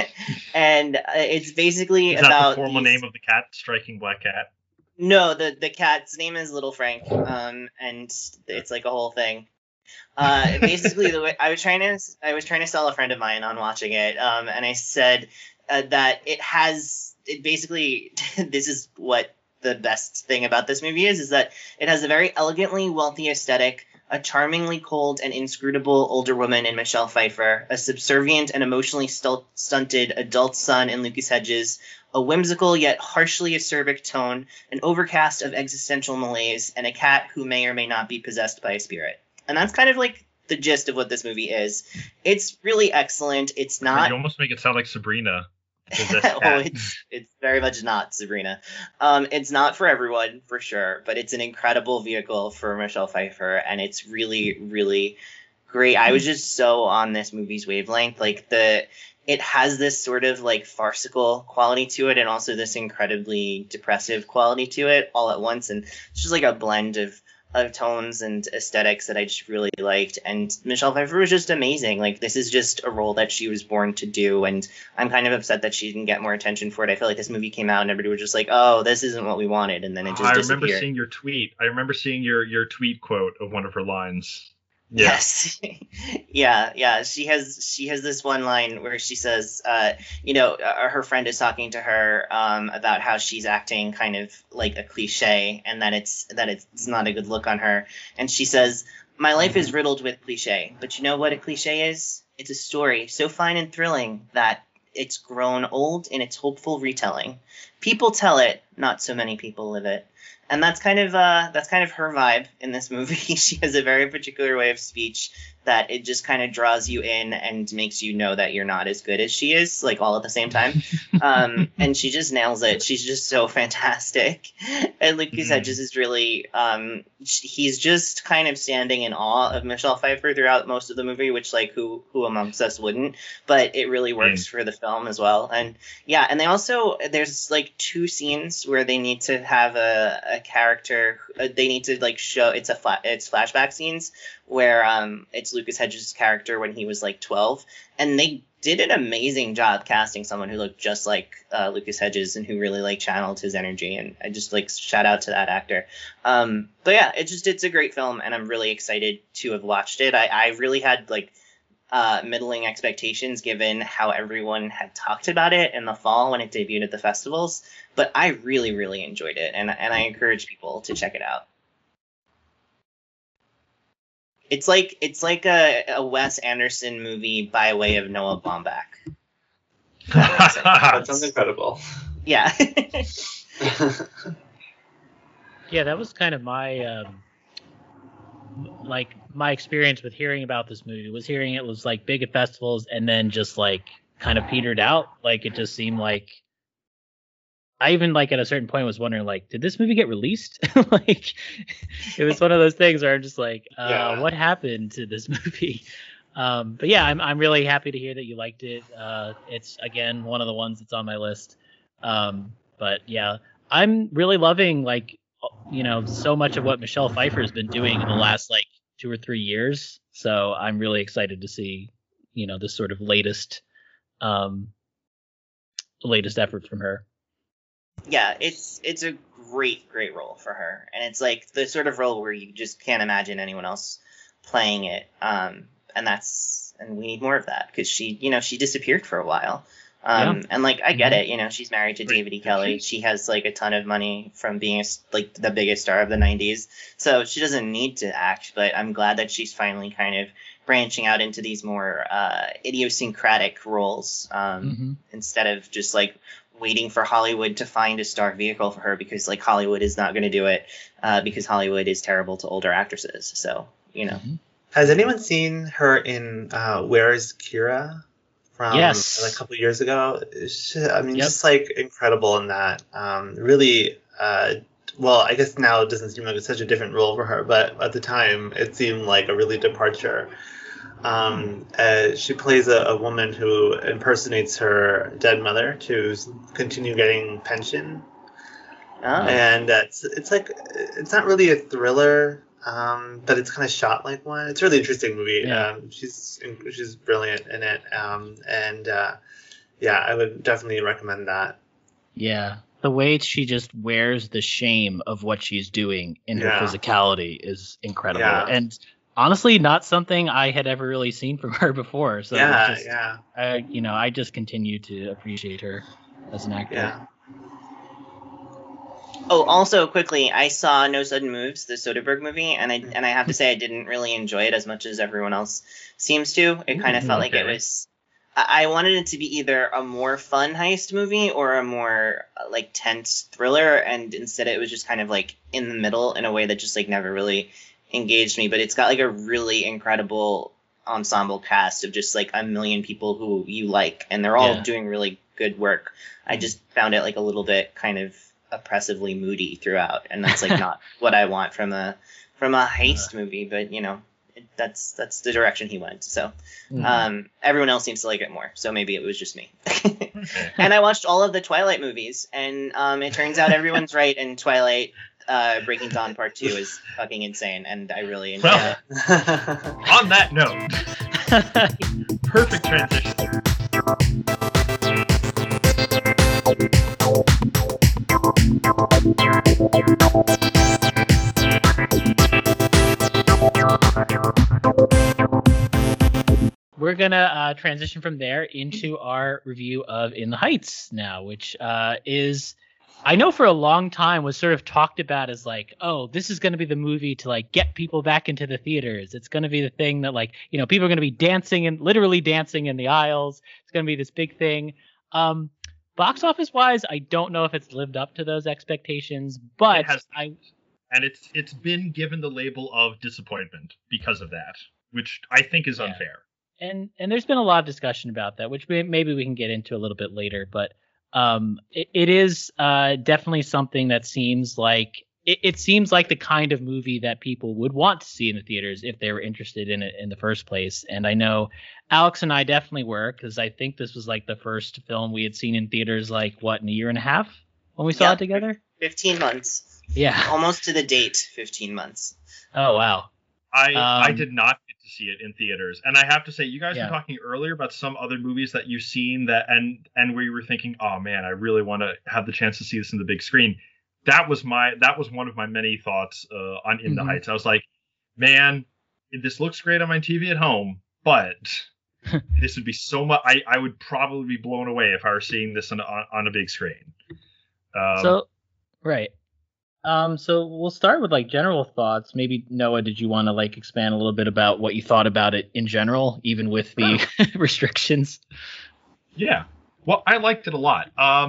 it's basically about the formal name of the cat, Striking Black Cat. No, the cat's name is Little Frank, and it's like a whole thing. Basically, the way I was trying to sell a friend of mine on watching it, and I said that it basically this is what the best thing about this movie is that it has a very elegantly wealthy aesthetic, a charmingly cold and inscrutable older woman in Michelle Pfeiffer, a subservient and emotionally stunted adult son in Lucas Hedges, a whimsical yet harshly acerbic tone, an overcast of existential malaise, and a cat who may or may not be possessed by a spirit. And that's kind of like the gist of what this movie is. It's really excellent. It's not... You almost make it sound like Sabrina. Well, it's very much not Sabrina. It's not for everyone, for sure, but it's an incredible vehicle for Michelle Pfeiffer, and it's really, really great. I was just so on this movie's wavelength. Like it has this sort of like farcical quality to it, and also this incredibly depressive quality to it all at once, and it's just like a blend of tones and aesthetics that I just really liked. And Michelle Pfeiffer was just amazing. Like, this is just a role that she was born to do, and I'm kind of upset that she didn't get more attention for it. I feel like this movie came out and everybody was just like, oh, this isn't what we wanted, and then it just disappeared. I remember seeing your tweet. I remember seeing your tweet quote of one of her lines. Yeah. Yes. yeah. She has this one line where she says, her friend is talking to her about how she's acting kind of like a cliche, and that it's not a good look on her. And she says, "My life is riddled with cliche, but you know what a cliche is? It's a story so fine and thrilling that it's grown old in its hopeful retelling. People tell it, not so many people live it." And that's kind of her vibe in this movie. She has a very particular way of speech that it just kind of draws you in and makes you know that you're not as good as she is, like all at the same time. And she just nails it. She's just so fantastic. And Lucas Hedges is really, he's just kind of standing in awe of Michelle Pfeiffer throughout most of the movie, which like who amongst us wouldn't? But it really works for the film as well. And yeah, and there's like 2 scenes where they need to have a character. They need to like show it's flashback scenes where it's Lucas Hedges' character when he was like 12, and they did an amazing job casting someone who looked just like Lucas Hedges and who really like channeled his energy, and I just like shout out to that actor. But yeah, it's a great film, and I'm really excited to have watched it. I really had like middling expectations given how everyone had talked about it in the fall when it debuted at the festivals, but I really, really enjoyed it, and I encourage people to check it out. It's like a Wes Anderson movie by way of Noah Baumbach. That sounds incredible. Yeah. Yeah, that was kind of my my experience with hearing about this movie was hearing it was like big at festivals and then just like kind of petered out. Like it just seemed like I even like at a certain point was wondering like, did this movie get released? Like it was one of those things where I'm just like, what happened to this movie? But yeah, I'm really happy to hear that you liked it. It's again one of the ones that's on my list. But yeah, I'm really loving like, you know, so much of what Michelle Pfeiffer has been doing in the last like 2 or 3 years. So I'm really excited to see, you know, this sort of latest effort from her. Yeah, it's a great role for her, and it's like the sort of role where you just can't imagine anyone else playing it. And we need more of that because she disappeared for a while. And like I get it, you know, she's married to David E. Kelly. She has like a ton of money from being like the biggest star of the 90s, so she doesn't need to act. But I'm glad that she's finally kind of branching out into these more idiosyncratic roles instead of just like waiting for Hollywood to find a star vehicle for her, because like Hollywood is not going to do it because Hollywood is terrible to older actresses. So, you know. Has anyone seen her in Where's Kira? From Yes. a couple years ago. Just like incredible in that. Really, well, I guess now it doesn't seem like it's such a different role for her, but at the time it seemed like a really departure. She plays a woman who impersonates her dead mother to continue getting pension. And it's like, it's not really a thriller. But it's kind of shot like one. It's a really interesting movie. Yeah. She's brilliant in it. I would definitely recommend that. Yeah. The way she just wears the shame of what she's doing in her physicality is incredible. Yeah. And honestly, not something I had ever really seen from her before. So I just continue to appreciate her as an actor. Yeah. Oh, also quickly, I saw No Sudden Moves, the Soderbergh movie, and I have to say I didn't really enjoy it as much as everyone else seems to. It kind of felt like it was. I wanted it to be either a more fun heist movie or a more like tense thriller, and instead it was just kind of like in the middle in a way that just like never really engaged me. But it's got like a really incredible ensemble cast of just like a million people who you like, and they're all doing really good work. I just found it like a little bit kind of oppressively moody throughout, and that's like not what I want from a heist movie, but you know, that's the direction he went. So everyone else seems to like it more, so maybe it was just me. And I watched all of the Twilight movies, and it turns out everyone's right, and Twilight Breaking Dawn Part 2 is fucking insane, and I really enjoy it. On that note, perfect transition. We're gonna transition from there into our review of In the Heights now, which is, I know for a long time was sort of talked about as like, oh, this is going to be the movie to like get people back into the theaters. It's going to be the thing that like, you know, people are going to be dancing and literally dancing in the aisles. It's going to be this big thing. Box office wise, I don't know if it's lived up to those expectations, but it's been given the label of disappointment because of that, which I think is unfair. And there's been a lot of discussion about that, which maybe we can get into a little bit later, but it is definitely something that seems like it seems like the kind of movie that people would want to see in the theaters if they were interested in it in the first place. And I know Alex and I definitely were, because I think this was like the first film we had seen in theaters like in a year and a half when we saw it together. 15 months. Yeah. Almost to the date, 15 months. Oh, wow. I did not get to see it in theaters, and I have to say, you guys were talking earlier about some other movies that you've seen that and where you were thinking, oh man, I really want to have the chance to see this in the big screen. That was one of my many thoughts on In the Heights. I was like, man, this looks great on my TV at home, but this would be so much. I would probably be blown away if I were seeing this on a big screen. Right. So we'll start with like general thoughts. Maybe Noah, did you want to like expand a little bit about what you thought about it in general, even with the restrictions? Yeah. Well, I liked it a lot.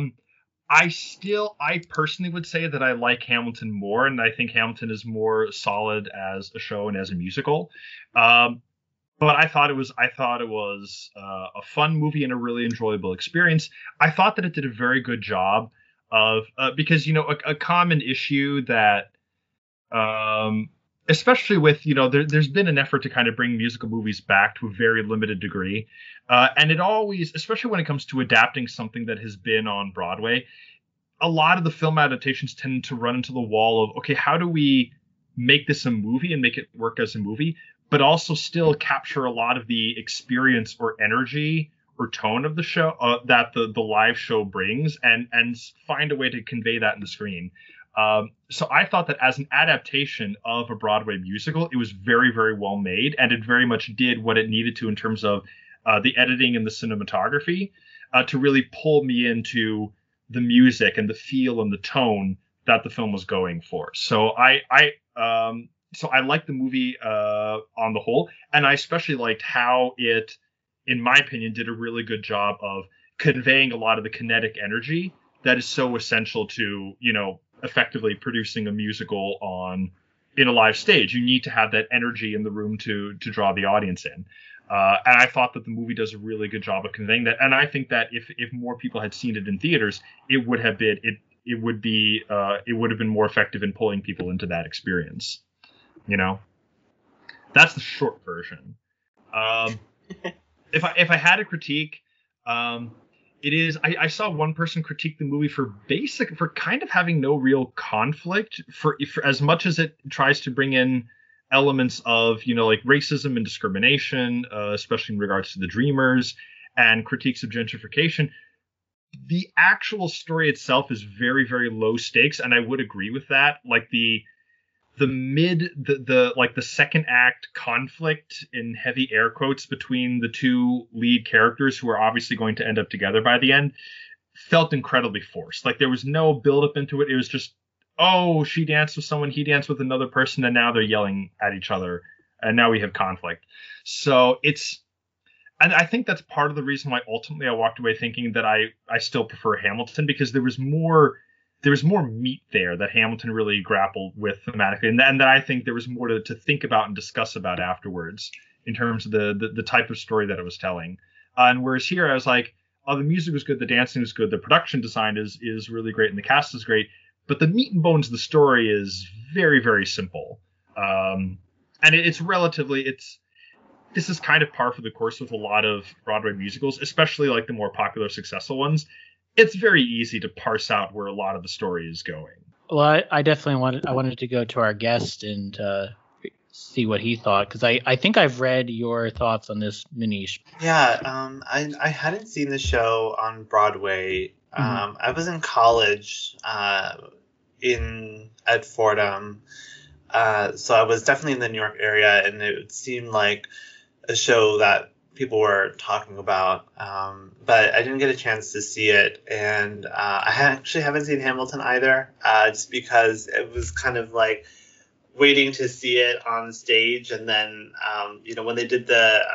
I personally would say that I like Hamilton more, and I think Hamilton is more solid as a show and as a musical. Um, but I thought it was a fun movie and a really enjoyable experience. I thought that it did a very good job of because a common issue that um, especially with there's been an effort to kind of bring musical movies back to a very limited degree, and it always, especially when it comes to adapting something that has been on Broadway, a lot of the film adaptations tend to run into the wall of, okay, how do we make this a movie and make it work as a movie, but also still capture a lot of the experience or energy or tone of the show that the live show brings, and find a way to convey that in the screen. So I thought that as an adaptation of a Broadway musical, it was very, very well made, and it very much did what it needed to in terms of the editing and the cinematography to really pull me into the music and the feel and the tone that the film was going for. So I liked the movie on the whole, and I especially liked how it, in my opinion, did a really good job of conveying a lot of the kinetic energy that is so essential to, effectively producing a musical in a live stage. You need to have that energy in the room to draw the audience in. And I thought that the movie does a really good job of conveying that. And I think that if more people had seen it in theaters, it would have been more effective in pulling people into that experience. That's the short version. If I had a critique, it is I saw one person critique the movie for kind of having no real conflict for as much as it tries to bring in elements of like racism and discrimination, especially in regards to the Dreamers, and critiques of gentrification. The actual story itself is very, very low stakes, and I would agree with that. Like the second act conflict, in heavy air quotes, between the two lead characters, who are obviously going to end up together by the end, felt incredibly forced. Like there was no build up into it. It was just, oh, she danced with someone, he danced with another person, and now they're yelling at each other, and now we have conflict. So and I think that's part of the reason why ultimately I walked away thinking that I still prefer Hamilton, because there was more meat there that Hamilton really grappled with thematically, and that I think there was more to think about and discuss about afterwards in terms of the type of story that it was telling. And whereas here I was like, oh, the music was good, the dancing was good, the production design is really great, and the cast is great, but the meat and bones of the story is very, very simple. And this is kind of par for the course with a lot of Broadway musicals, especially like the more popular, successful ones. It's very easy to parse out where a lot of the story is going. Well, I definitely wanted to go to our guest and see what he thought, because I think I've read your thoughts on this, Manish. Yeah, I hadn't seen the show on Broadway. I was in college at Fordham, so I was definitely in the New York area, and it seemed like a show that people were talking about, but I didn't get a chance to see it, and I actually haven't seen Hamilton either, just because it was kind of like waiting to see it on stage, and then when they did the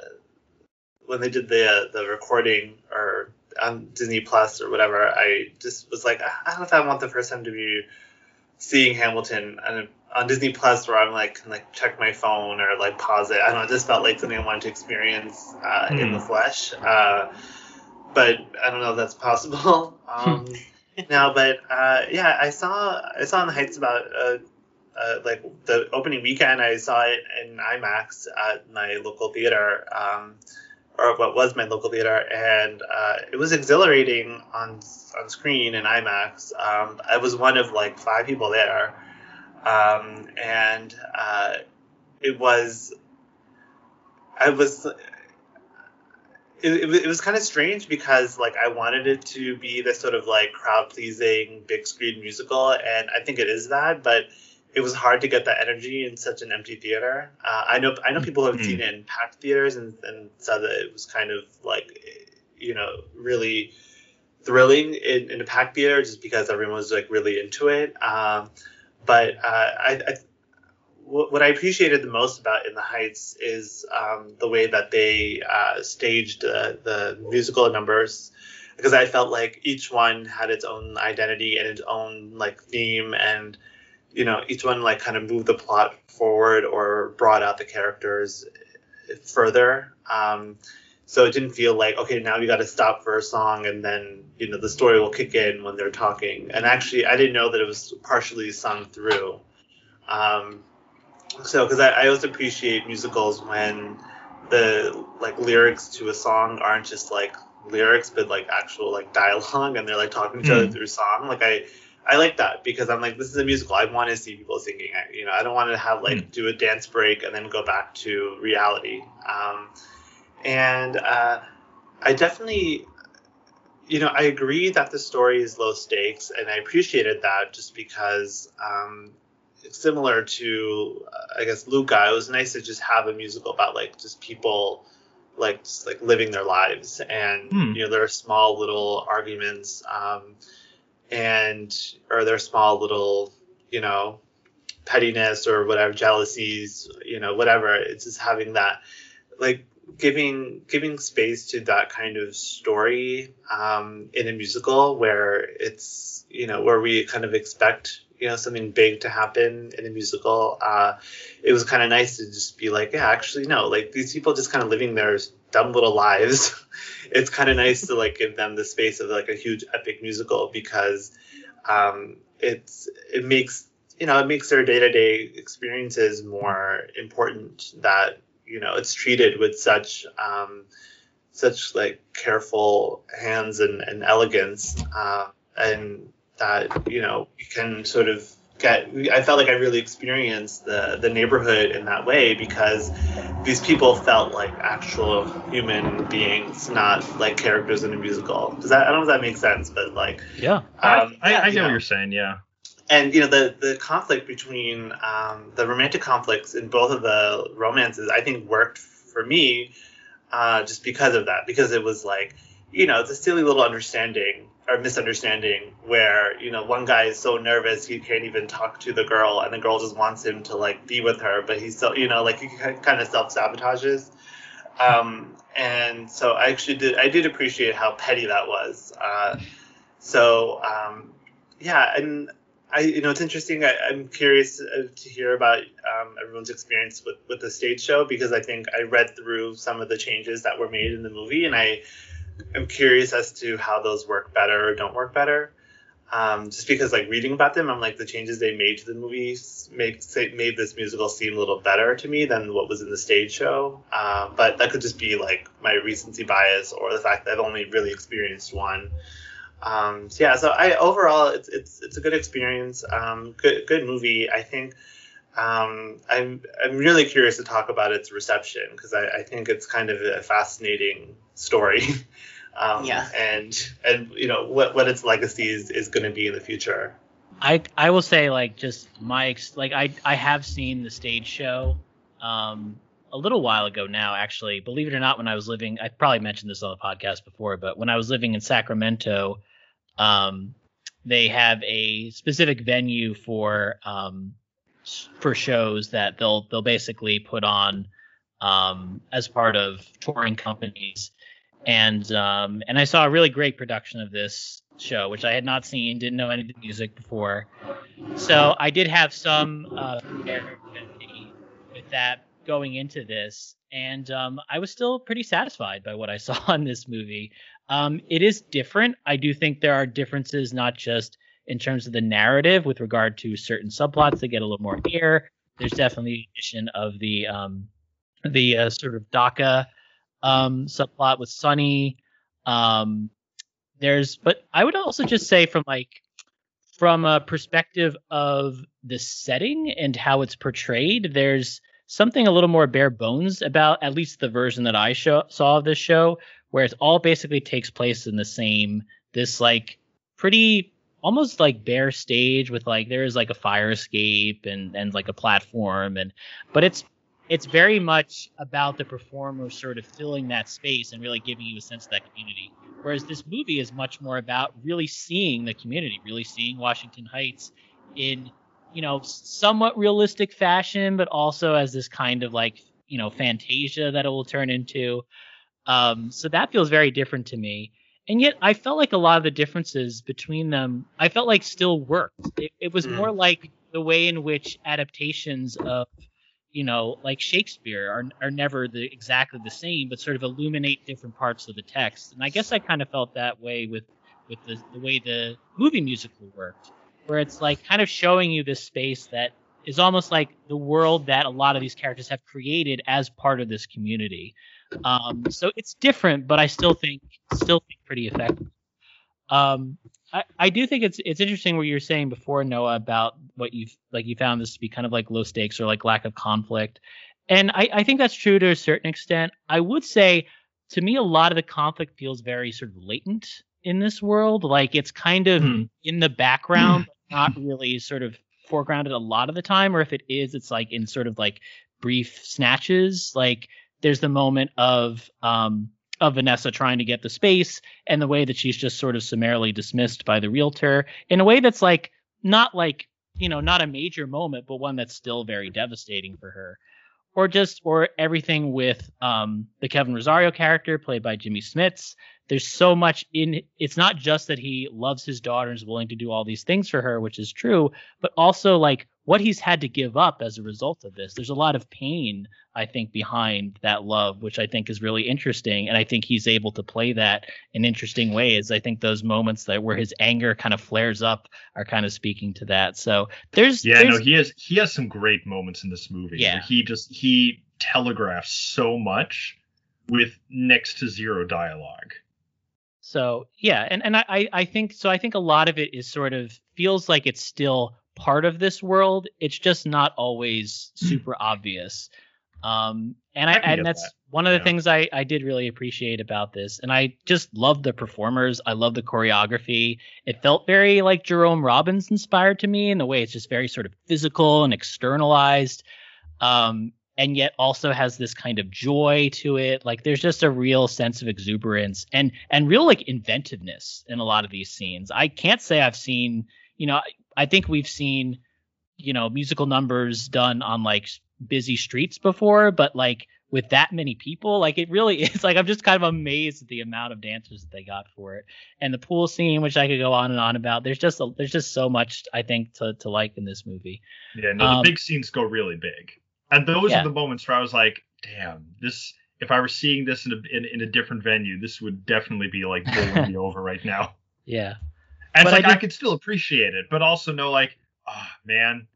recording or on Disney Plus or whatever, I just was like, I don't know if I want the first time to be seeing Hamilton on Disney Plus, where I'm can check my phone or pause it. I don't know. It just felt like something I wanted to experience in the flesh. But I don't know if that's possible now. But yeah, I saw On the Heights about the opening weekend. I saw it in IMAX at my local theater, or what was my local theater, and it was exhilarating on screen in IMAX. I was one of 5 people there. And it was kind of strange, because I wanted it to be this sort of crowd pleasing big screen musical, and I think it is that, but it was hard to get that energy in such an empty theater. I know people who have seen it in packed theaters and said that it was kind of really thrilling in a packed theater just because everyone was like really into it. What I appreciated the most about In the Heights is the way that they staged the musical numbers, because I felt like each one had its own identity and its own like theme, and each one like kind of moved the plot forward or brought out the characters further. So it didn't feel like, okay, now we got to stop for a song and then the story will kick in when they're talking. And actually, I didn't know that it was partially sung through. So because I always appreciate musicals when the like lyrics to a song aren't just like lyrics but like actual like dialogue, and they're like talking to each other through song. Like I like that, because I'm like, this is a musical, I want to see people singing. I don't want to have like do a dance break and then go back to reality. I definitely I agree that the story is low stakes, and I appreciated that, just because similar to I guess Luca, it was nice to just have a musical about like just people like just like living their lives, and there are small little arguments, or there are small little pettiness or whatever, jealousies, whatever. It's just having that, like giving space to that kind of story in a musical, where it's where we kind of expect something big to happen in a musical. It was kind of nice to just be like, yeah, actually no, like these people just kind of living their dumb little lives. It's kind of nice to like give them the space of like a huge epic musical, because it makes their day-to-day experiences more important, that it's treated with such like careful hands and elegance, and that you can sort of I felt like I really experienced the neighborhood in that way, because these people felt like actual human beings, not like characters in a musical. I don't know if that makes sense, but like I get what you're saying, yeah. And the conflict between the romantic conflicts in both of the romances, I think worked for me, just because of that, because it was like it's a silly little misunderstanding where one guy is so nervous he can't even talk to the girl, and the girl just wants him to like be with her, but he's so like he kind of self-sabotages, and so I did appreciate how petty that was. And it's interesting. I'm curious to hear about everyone's experience with the stage show, because I think I read through some of the changes that were made in the movie, and I'm curious as to how those work better or don't work better. Just because like reading about them, I'm like, the changes they made to the movies made this musical seem a little better to me than what was in the stage show. But that could just be like my recency bias, or the fact that I've only really experienced one. So overall it's a good experience. Good movie. I think I'm really curious to talk about its reception, because I think it's kind of a fascinating story. And what its legacy is going to be in the future. I will say, like, just I have seen the stage show a little while ago now, actually. Believe it or not, when I was living, I probably mentioned this on the podcast before, but when I was living in Sacramento, they have a specific venue for shows that they'll basically put on as part of touring companies. And I saw a really great production of this show, which I had not seen, didn't know any of the music before. So I did have some familiarity with that going into this, and I was still pretty satisfied by what I saw in this movie. It is different. I do think there are differences, not just in terms of the narrative with regard to certain subplots that get a little more air. There's definitely the addition of the sort of DACA subplot with Sonny. But I would also just say from a perspective of the setting and how it's portrayed, there's something a little more bare bones about at least the version that I saw of this show, where it all basically takes place in this like pretty almost like bare stage with like there is like a fire escape and like a platform, but it's very much about the performer sort of filling that space and really giving you a sense of that community. Whereas this movie is much more about really seeing the community, really seeing Washington Heights in, somewhat realistic fashion, but also as this kind of like, fantasia that it will turn into. So that feels very different to me. And yet I felt like a lot of the differences between them, I felt like still worked. It was more like the way in which adaptations of, like Shakespeare are never exactly the same, but sort of illuminate different parts of the text. And I guess I kind of felt that way with the way the movie musical worked, where it's like kind of showing you this space that is almost like the world that a lot of these characters have created as part of this community. So it's different, but I still think pretty effective. I do think it's interesting what you were saying before, Noah, about what you found this to be kind of like low stakes or like lack of conflict. And I think that's true to a certain extent. I would say, to me, a lot of the conflict feels very sort of latent in this world. Like it's kind of in the background, but not really sort of foregrounded a lot of the time. Or if it is, it's like in sort of like brief snatches. Like there's the moment of Vanessa trying to get the space and the way that she's just sort of summarily dismissed by the realtor in a way that's like not a major moment, but one that's still very devastating for her. Or everything with the Kevin Rosario character played by Jimmy Smits. There's so much it's not just that he loves his daughter and is willing to do all these things for her, which is true, but also like what he's had to give up as a result of this. There's a lot of pain, I think, behind that love, which I think is really interesting. And I think he's able to play that in interesting ways. I think those moments where his anger kind of flares up are kind of speaking to that. So he has some great moments in this movie. Yeah. He telegraphs so much with next to zero dialogue. So yeah, and I think so. I think a lot of it is sort of feels like it's still part of this world. It's just not always super obvious. And that's one of the things I did really appreciate about this. And I just love the performers. I love the choreography. It felt very like Jerome Robbins inspired to me in the way it's just very sort of physical and externalized. And yet also has this kind of joy to it. Like there's just a real sense of exuberance and real like inventiveness in a lot of these scenes. I can't say I've seen, I think we've seen, musical numbers done on like busy streets before, but like with that many people, like it really is like, I'm just kind of amazed at the amount of dancers that they got for it. And the pool scene, which I could go on and on about, there's just so much I think to like in this movie. Yeah, no, the big scenes go really big. And those are the moments where I was like, damn, this, if I were seeing this in a different venue, this would definitely be like bowling me over right now. Yeah. And it's like I could still appreciate it, but also know like, man,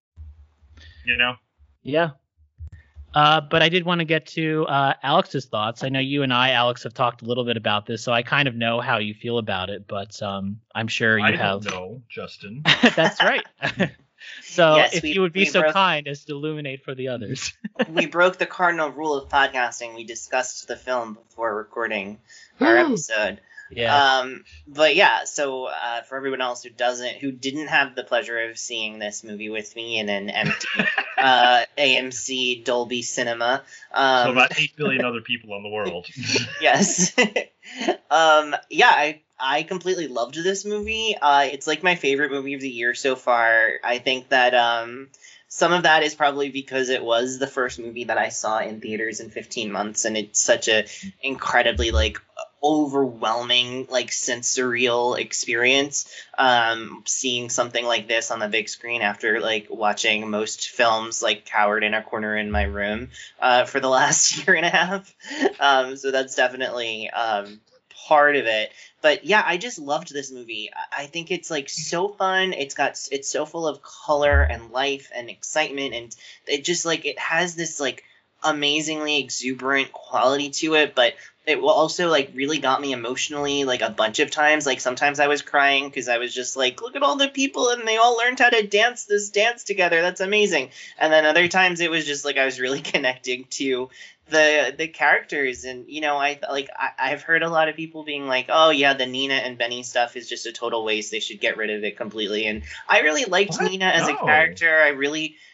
Yeah. But I did want to get to Alex's thoughts. I know you and Alex, have talked a little bit about this, so I kind of know how you feel about it, but I'm sure you have. I don't know, Justin. That's right. So yes, if you would be so kind as to illuminate for the others. We broke the cardinal rule of podcasting. We discussed the film before recording our episode. Yeah. But yeah, so for everyone else who didn't have the pleasure of seeing this movie with me in an empty AMC Dolby Cinema. So about 8 billion other people in the world. Yes. Yeah, I completely loved this movie. It's like my favorite movie of the year so far. I think that some of that is probably because it was the first movie that I saw in theaters in 15 months, and it's such a incredibly like overwhelming like sensorial experience seeing something like this on the big screen after like watching most films like cowered in a corner in my room for the last year and a half. So that's definitely part of it. But yeah, I just loved this movie. I think it's like so fun. It's so full of color and life and excitement, and it just like it has this like amazingly exuberant quality to it, but it also like really got me emotionally like a bunch of times. Like sometimes I was crying because I was just like, look at all the people and they all learned how to dance this dance together. That's amazing. And then other times it was just like I was really connecting to the characters. And I've heard a lot of people being like, oh yeah, the Nina and Benny stuff is just a total waste, they should get rid of it completely. And I really liked Nina as a character. I really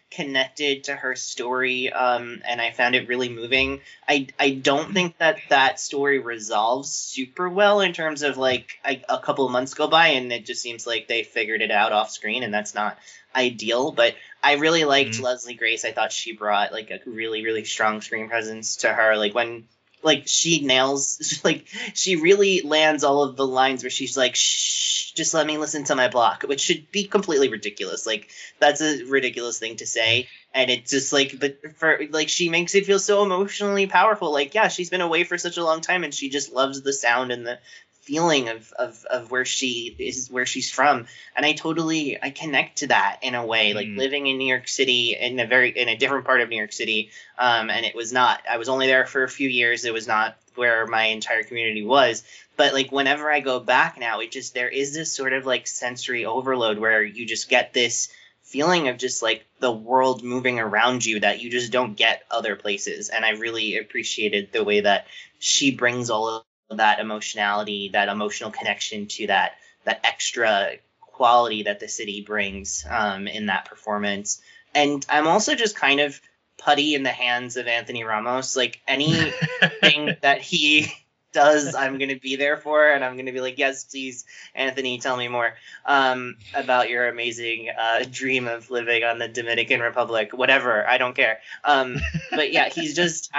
connected to her story, and I found it really moving. I don't think that story resolves super well in terms of like a couple of months go by and it just seems like they figured it out off screen, and that's not ideal. But I really liked Leslie Grace. I thought she brought like a really, really strong screen presence to her. Like when she nails, like she really lands all of the lines where she's like, shh, just let me listen to my block, which should be completely ridiculous. Like that's a ridiculous thing to say. And it's just like, but for like, she makes it feel so emotionally powerful. Like, yeah, she's been away for such a long time and she just loves the sound and the feeling of where she is, where she's from. And I connect to that in a way, like living in New York City in a different part of New York City. And I was only there for a few years. It was not where my entire community was. But like whenever I go back now, there is this sort of like sensory overload where you just get this feeling of just like the world moving around you that you just don't get other places. And I really appreciated the way that she brings all of that emotionality, that emotional connection to that extra quality that the city brings in that performance. And I'm also just kind of putty in the hands of Anthony Ramos. Like anything that he does, I'm going to be there for, and I'm going to be like, yes, please, Anthony, tell me more about your amazing dream of living on the Dominican Republic, whatever, I don't care. But yeah, he's just,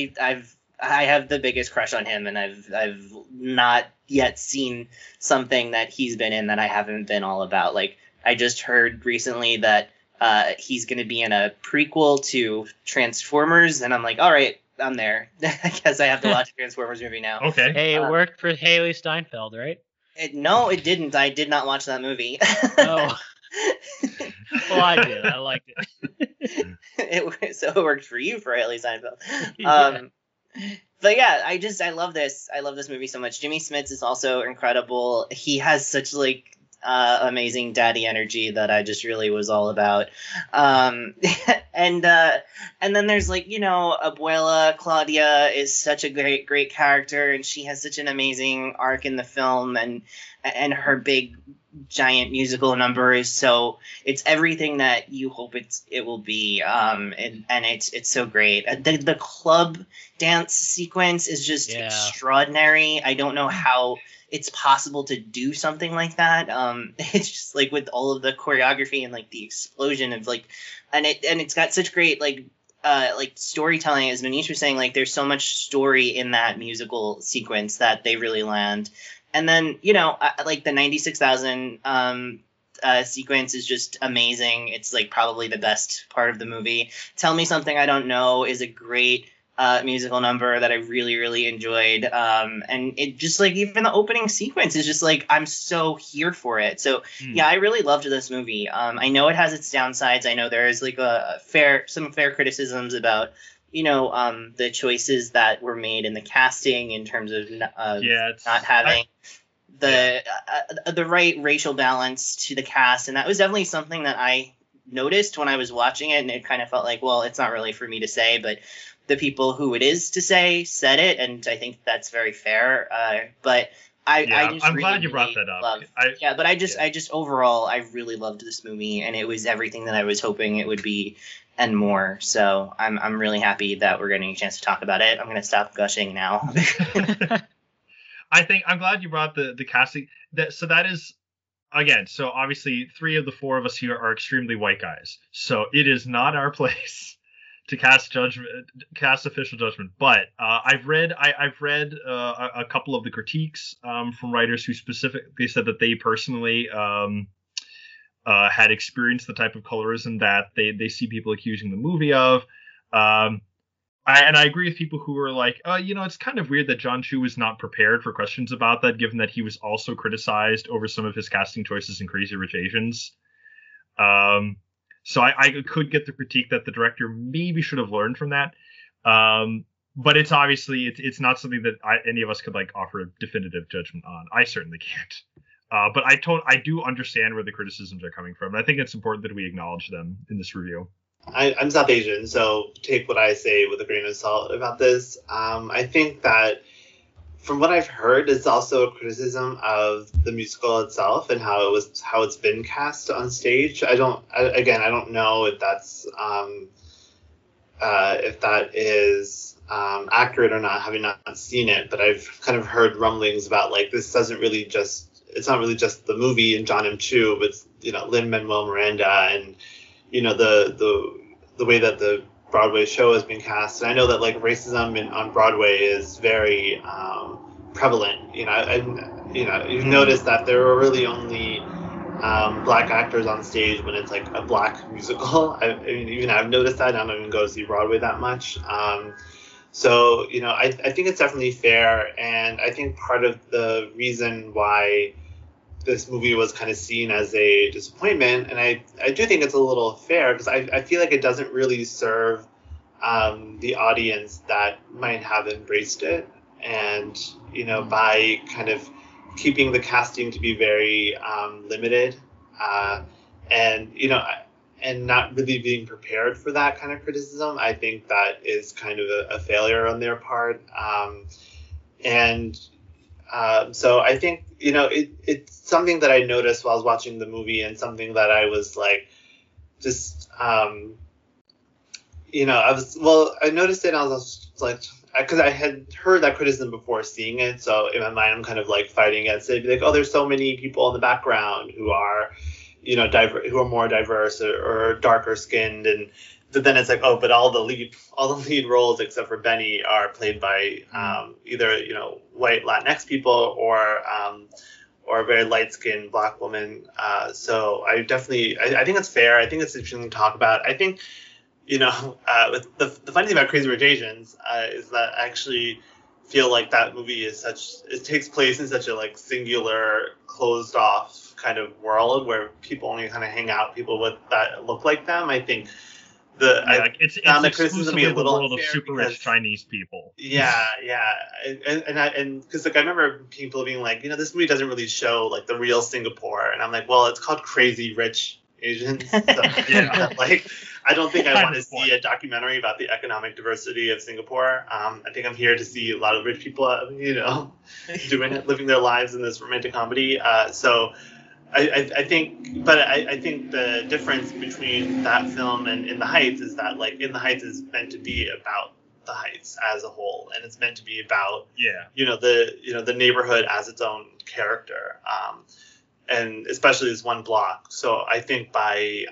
I have the biggest crush on him, and I've not yet seen something that he's been in that I haven't been all about. Like I just heard recently that he's going to be in a prequel to Transformers, and I'm like, all right, I'm there. I guess I have to watch a Transformers movie now. Okay. Hey, it worked for Haley Steinfeld, right? No, it didn't. I did not watch that movie. Oh. Well, I did. I liked it. So it worked for you, for Haley Steinfeld. Yeah. But yeah, I love this. I love this movie so much. Jimmy Smits is also incredible. He has such like amazing daddy energy that I just really was all about. And then there's like, you know, Abuela Claudia is such a great character, and she has such an amazing arc in the film, and her big giant musical number is so, it's everything that you hope it will be, and it's so great. The club dance sequence is just extraordinary. I don't know how it's possible to do something like that. It's just like with all of the choreography and like the explosion of like, and it's got such great like storytelling, as Manish was saying. Like there's so much story in that musical sequence that they really land. And then, you know, like the 96,000 sequence is just amazing. It's like probably the best part of the movie. Tell Me Something I Don't Know is a great musical number that I really, really enjoyed. And it just like, even the opening sequence is just like, I'm so here for it. So yeah, I really loved this movie. I know it has its downsides. I know there is like some fair criticisms about, you know, the choices that were made in the casting in terms of not having the right racial balance to the cast. And that was definitely something that I noticed when I was watching it. And it kind of felt like, well, it's not really for me to say, but the people who it is to say said it. And I think that's very fair. But I'm really, glad you brought that up. I just overall, I really loved this movie, and it was everything that I was hoping it would be and more. So I'm really happy that we're getting a chance to talk about it. I'm going to stop gushing now. I'm glad you brought the casting. That is, again, so obviously 3 of the 4 of us here are extremely white guys. So it is not our place to cast official judgment. But I've read a couple of the critiques from writers who specifically said that they personally had experienced the type of colorism that they see people accusing the movie of. And I agree with people who are like, it's kind of weird that John Chu was not prepared for questions about that, given that he was also criticized over some of his casting choices in Crazy Rich Asians. So I could get the critique that the director maybe should have learned from that. But it's obviously, it's not something that any of us could like offer a definitive judgment on. I certainly can't. But I do understand where the criticisms are coming from. And I think it's important that we acknowledge them in this review. I'm South Asian, so take what I say with a grain of salt about this. I think that from what I've heard, it's also a criticism of the musical itself and how it's been cast on stage. I don't know if that is accurate or not, having not seen it. But I've kind of heard rumblings about like it's not really just the movie and John M. Chu, but Lin-Manuel Miranda and the way that the Broadway show has been cast. And I know that like racism on Broadway is very prevalent. You've noticed that there are really only black actors on stage when it's like a black musical. I mean, even I've noticed that. I don't even go to see Broadway that much. So I think it's definitely fair, and I think part of the reason why this movie was kind of seen as a disappointment, and I do think it's a little fair, because I feel like it doesn't really serve the audience that might have embraced it, and by kind of keeping the casting to be very limited, and not really being prepared for that kind of criticism, I think that is kind of a failure on their part. So I think, it's something that I noticed while I was watching the movie, and something that I was like, I noticed it, and I was like, because I had heard that criticism before seeing it. So in my mind, I'm kind of like fighting against it. Be like, oh, there's so many people in the background who are, who are more diverse or darker skinned, but then it's like, oh, but all the lead roles except for Benny are played by either white Latinx people or a very light skinned black woman. So I think it's fair. I think it's interesting to talk about. I think with the funny thing about Crazy Rich Asians is that I actually feel like that movie it takes place in such a like singular, closed off kind of world where people only kind of hang out people that look like them. I think it's exclusively the world of super rich Chinese people. Yeah, and because like I remember people being like, this movie doesn't really show like the real Singapore, and I'm like, well, it's called Crazy Rich Asians. So, like, I don't think I want to see a documentary about the economic diversity of Singapore. I think I'm here to see a lot of rich people, living their lives in this romantic comedy. So I think the difference between that film and In the Heights is that like In the Heights is meant to be about the Heights as a whole, and it's meant to be about the neighborhood as its own character, and especially this one block. So I think by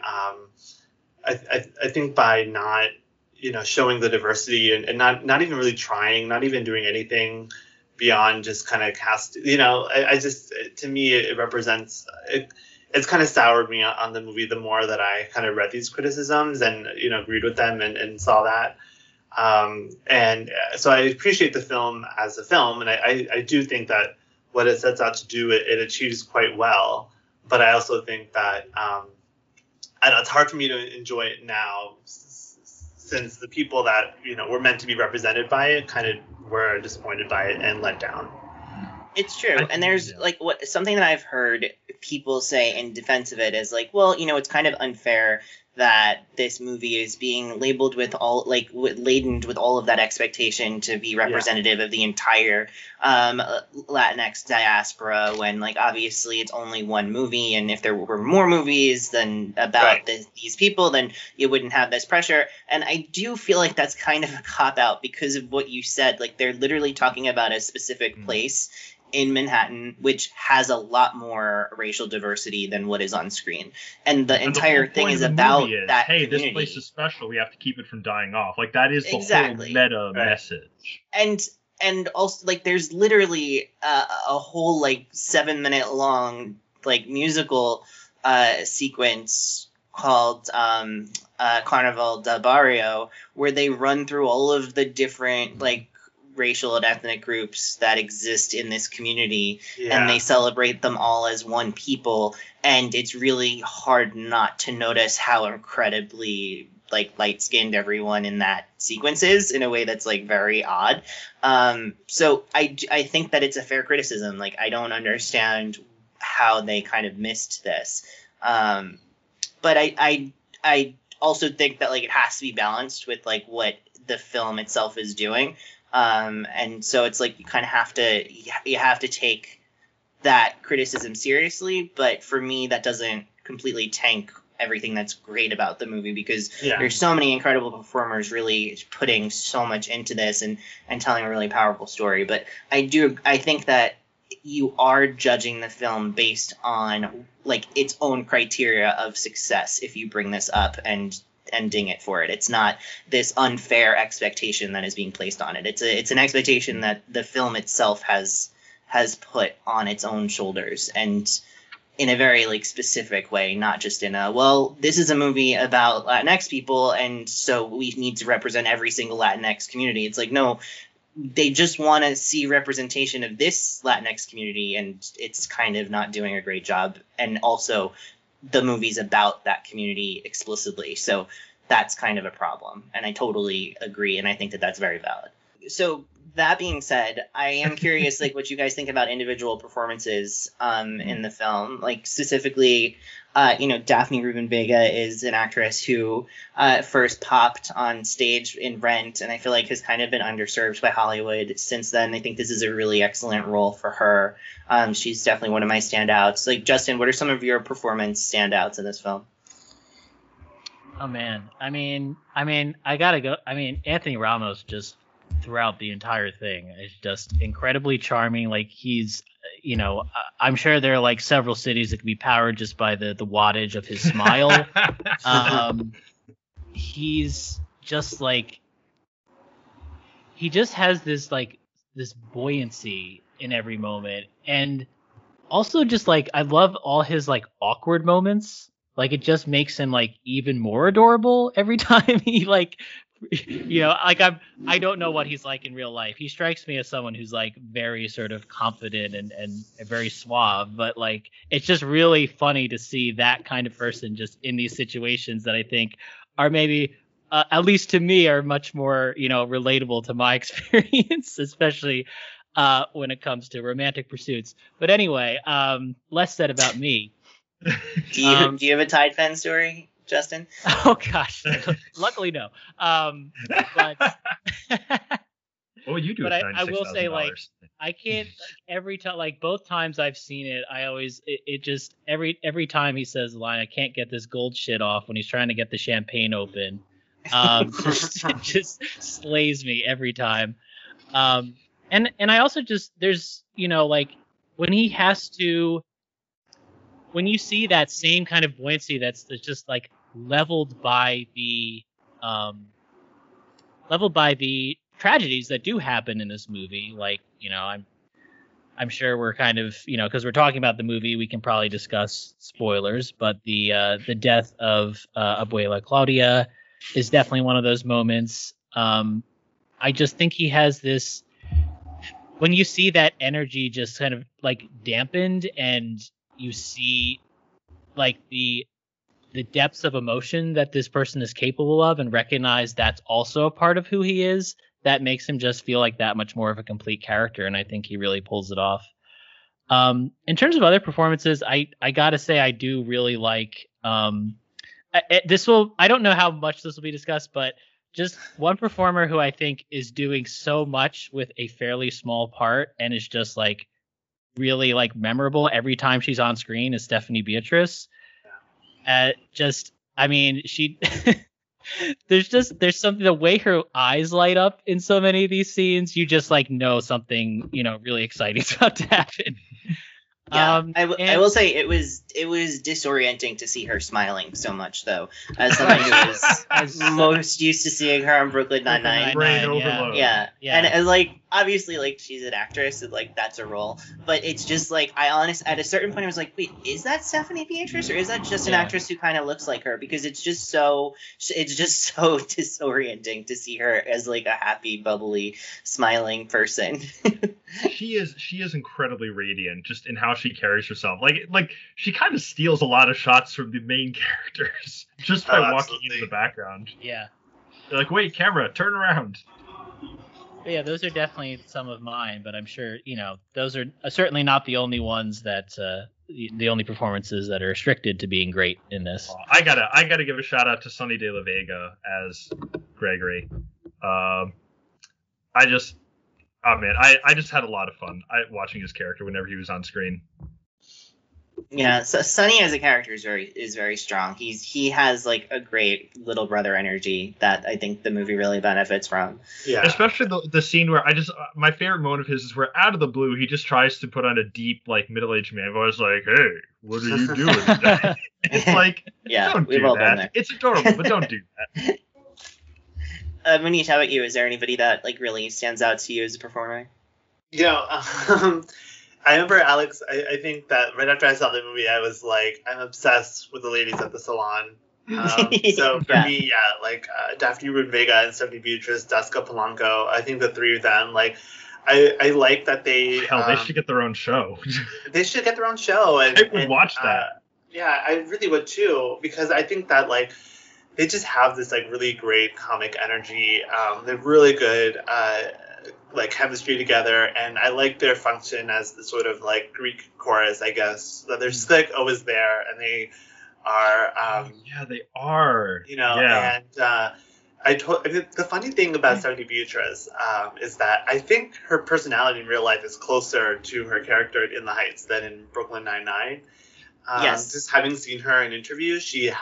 not showing the diversity and not even really trying, not even doing anything beyond just kind of cast, to me it represents it's kind of soured me on the movie the more that I kind of read these criticisms and agreed with them and saw that, and so I appreciate the film as a film, and I do think that what it sets out to do it achieves quite well, but I also think that I know it's hard for me to enjoy it now, since the people that were meant to be represented by it kind of were disappointed by it and let down. It's true, and there's like something that I've heard people say in defense of it is like, well, it's kind of unfair that this movie is being labeled with laden with all of that expectation to be representative of the entire Latinx diaspora, when like obviously it's only one movie, and if there were more movies than about these people, then you wouldn't have this pressure. And I do feel like that's kind of a cop out because of what you said. Like they're literally talking about a specific place in Manhattan, which has a lot more racial diversity than what is on screen. And the entire thing is about that hey, community. This place is special. We have to keep it from dying off. Like, that is the whole meta message. And also, like, there's literally a whole, like, 7-minute long, like, musical sequence called Carnaval del Barrio, where they run through all of the different, like, racial and ethnic groups that exist in this community, and they celebrate them all as one people, and it's really hard not to notice how incredibly like light-skinned everyone in that sequence is, in a way that's like very odd. So I think that it's a fair criticism. Like, I don't understand how they kind of missed this, but I also think that like it has to be balanced with like what the film itself is doing. And so it's like you kind of have to take that criticism seriously. But for me, that doesn't completely tank everything that's great about the movie, because there's so many incredible performers really putting so much into this and telling a really powerful story. But I think that you are judging the film based on like its own criteria of success if you bring this up and ding it for it. It's not this unfair expectation that is being placed on it. It's an expectation that the film itself has put on its own shoulders, and in a very like specific way, not just in a, well, this is a movie about Latinx people and so we need to represent every single Latinx community. It's like, no, they just want to see representation of this Latinx community, and it's kind of not doing a great job. And also the movie's about that community explicitly. So that's kind of a problem. And I totally agree. And I think that that's very valid. So that being said, I am curious, like, what you guys think about individual performances in the film. Like, specifically, Daphne Rubin Vega is an actress who first popped on stage in Rent, and I feel like has kind of been underserved by Hollywood since then. I think this is a really excellent role for her. She's definitely one of my standouts. Like, Justin, what are some of your performance standouts in this film? Oh man, I mean, I gotta go. I mean, Anthony Ramos just throughout the entire thing is just incredibly charming. Like he's, I'm sure there are like several cities that could be powered just by the wattage of his smile. He's just like, he just has this buoyancy in every moment, and also just like I love all his like awkward moments. Like it just makes him like even more adorable every time he like, I don't know what he's like in real life. He strikes me as someone who's like very sort of confident and very suave, but like it's just really funny to see that kind of person just in these situations that I think are maybe at least to me are much more relatable to my experience, especially when it comes to romantic pursuits. But anyway, less said about me. Do you have a Tide fan story, Justin? Oh gosh, luckily no. But what would you do? But I will say, like, I can't. Every time, like both times I've seen it, I always it just every time he says the line, I can't get this gold shit off when he's trying to get the champagne open. It just slays me every time. And I also just there's like when he has to. When you see that same kind of buoyancy that's just like leveled by the tragedies that do happen in this movie, like I'm sure we're kind of because we're talking about the movie, we can probably discuss spoilers, but the death of Abuela Claudia is definitely one of those moments. I just think he has this, when you see that energy just kind of like dampened and you see like the depths of emotion that this person is capable of and recognize that's also a part of who he is, that makes him just feel like that much more of a complete character. And I think he really pulls it off. In terms of other performances, I gotta say, I do really like, I don't know how much this will be discussed, but just one performer who I think is doing so much with a fairly small part and is just like, really like memorable every time she's on screen is Stephanie Beatrice. She there's something, the way her eyes light up in so many of these scenes, you just like know something really exciting is about to happen. Yeah, I will say it was disorienting to see her smiling so much, though, as someone who was most used to seeing her on Brooklyn Nine-Nine. Yeah. And like obviously like she's an actress and like that's a role, but it's just like at a certain point I was like, wait, is that Stephanie Beatrice or is that just an actress who kind of looks like her? Because it's just so disorienting to see her as like a happy, bubbly, smiling person. She is incredibly radiant just in how she carries herself. Like she kind of steals a lot of shots from the main characters just by walking into the background. Yeah. They're like, wait, camera, turn around. Yeah, those are definitely some of mine, but I'm sure, those are certainly not the only ones that the only performances that are restricted to being great in this. I gotta give a shout out to Sonny De La Vega as Gregory. Oh man, I just had a lot of fun watching his character whenever he was on screen. Yeah, so Sonny as a character is very strong. He has like a great little brother energy that I think the movie really benefits from. Yeah. Especially the scene where my favorite moment of his is where out of the blue he just tries to put on a deep like middle-aged man voice like, "Hey, what are you doing?" It's like, Yeah, don't we've do all been that. there. It's adorable, but don't do that. Manish, how about you? Is there anybody that like really stands out to you as a performer? You know, I remember, Alex, I think that right after I saw the movie, I was like, I'm obsessed with the ladies at the salon. So for Yeah. me, like Daphne Rune Vega and Stephanie Beatrice, Jessica Polanco, I think the three of them, like, I like that they... Hell, they should get their own show. They should get their own show. And, I would watch that. Yeah, I really would too, because I think that, like, they just have this, like, really great comic energy. They're really good, like, chemistry together, and I like their function as the sort of, like, Greek chorus, I guess. That they're just, like, always there, and they are... yeah, they are. You know, yeah. and... I mean, the funny thing about Stephanie Beatrice is that I think her personality in real life is closer to her character in The Heights than in Brooklyn Nine-Nine. Yes. Just having seen her in interviews, she's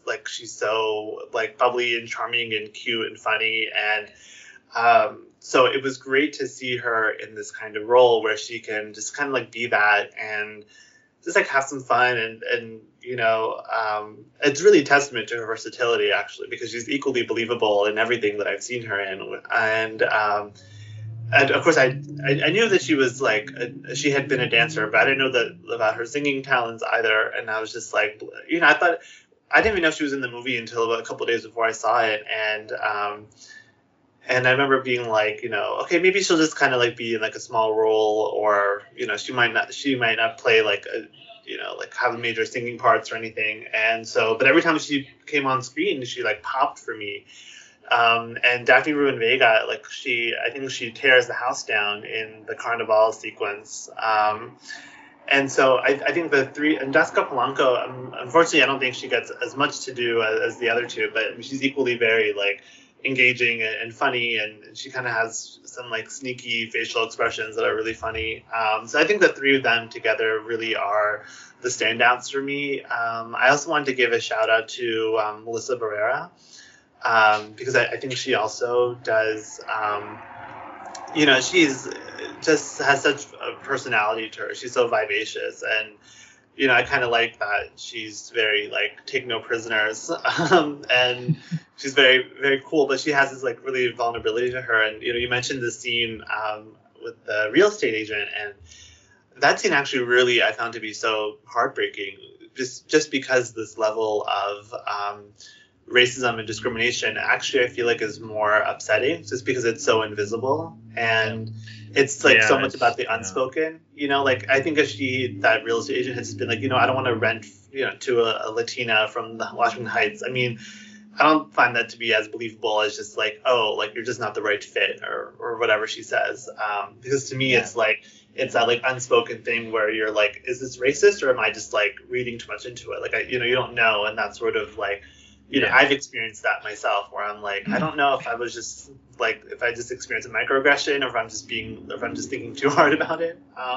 so like bubbly and charming and cute and funny, and so it was great to see her in this kind of role where she can just kind of like be that and just like have some fun and you know, it's really a testament to her versatility actually, because she's equally believable in everything that I've seen her in, and of course I knew that she was like she had been a dancer, but I didn't know that about her singing talents either, and I was just like, you know, I didn't even know she was in the movie until about a couple of days before I saw it, and I remember being like, you know, okay, maybe she'll just kind of like be in like a small role, or you know, she might not play like a, you know, like have major singing parts or anything. And so, but every time she came on screen, she like popped for me. And Daphne Rune Vega, like I think she tears the house down in the Carnival sequence. And so I think the three, and Jessica Polanco, unfortunately, I don't think she gets as much to do as the other two, but I mean, she's equally very like engaging and funny, and she kind of has some like sneaky facial expressions that are really funny. So I think the three of them together really are the standouts for me. I also wanted to give a shout out to Melissa Barrera, because I think she also does, you know, she's just has such a personality to her. She's so vivacious, and you know, I kind of like that she's very like take no prisoners, and she's very, very cool. But she has this like really vulnerability to her. And you know, you mentioned the scene with the real estate agent, and that scene actually really I found to be so heartbreaking, just because this level of racism and discrimination actually I feel like is more upsetting, just because it's so invisible, and it's like so much about the unspoken, you know, like I think if that real estate agent had just been like, you know, I don't want to rent, you know, to a Latina from the Washington Heights. I mean, I don't find that to be as believable as just like, oh, like you're just not the right fit or whatever she says. Because to me, it's like, it's that like unspoken thing where you're like, is this racist, or am I just like reading too much into it? Like, you know, you don't know. And that's sort of like, you know, I've experienced that myself, where I'm like, I don't know if I was just like, if I just experienced a microaggression, or if I'm just thinking too hard about it.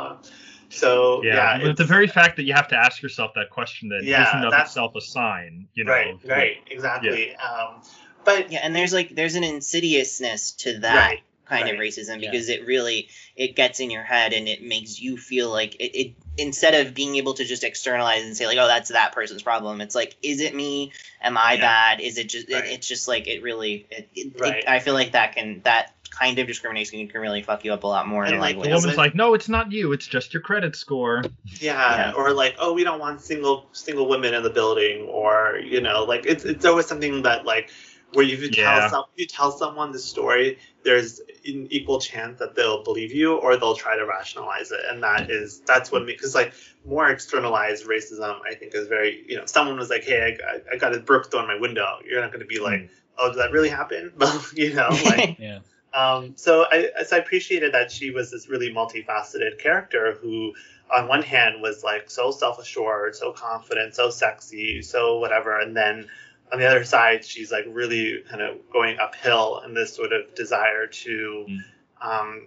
But the very fact that you have to ask yourself that question then isn't of itself a sign, you know. Right, exactly. But yeah, and there's an insidiousness to that kind of racism, because it gets in your head, and it makes you feel like it instead of being able to just externalize and say like, oh, that's that person's problem, it's like, is it me? Am I bad? Is it just it's just like I feel like that kind of discrimination can really fuck you up a lot more. And like the woman's like, no, it's not you, it's just your credit score. Or like, oh, we don't want single women in the building, or you know, like it's always something that like, where if you tell someone the story, there's an equal chance that they'll believe you, or they'll try to rationalize it, and that's what makes, because like more externalized racism, I think, is very, you know, if someone was like, hey, I got a brick thrown in my window, you're not going to be like, oh, did that really happen? You know, like so I appreciated that she was this really multifaceted character who, on one hand, was like so self-assured, so confident, so sexy, so whatever, and then on the other side, she's like really kind of going uphill in this sort of desire to,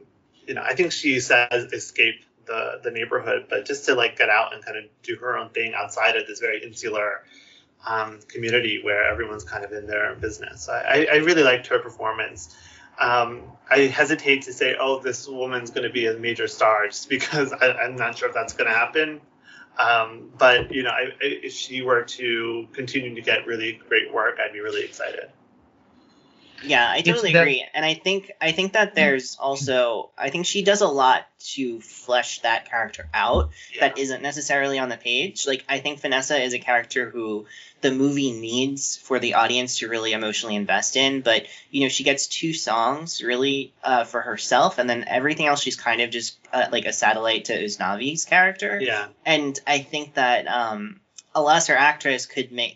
I think she says escape the neighborhood, but just to like get out and kind of do her own thing outside of this very insular community where everyone's kind of in their own business. I really liked her performance. I hesitate to say, oh, this woman's going to be a major star, just because I'm not sure if that's going to happen. But if she were to continue to get really great work, I'd be really excited. Yeah, I totally agree. And I think that there's also, I think she does a lot to flesh that character out that isn't necessarily on the page. Like, I think Vanessa is a character who the movie needs for the audience to really emotionally invest in. But, she gets 2 songs really for herself. And then everything else, she's kind of just like a satellite to Usnavi's character. Yeah. And I think that a lesser actress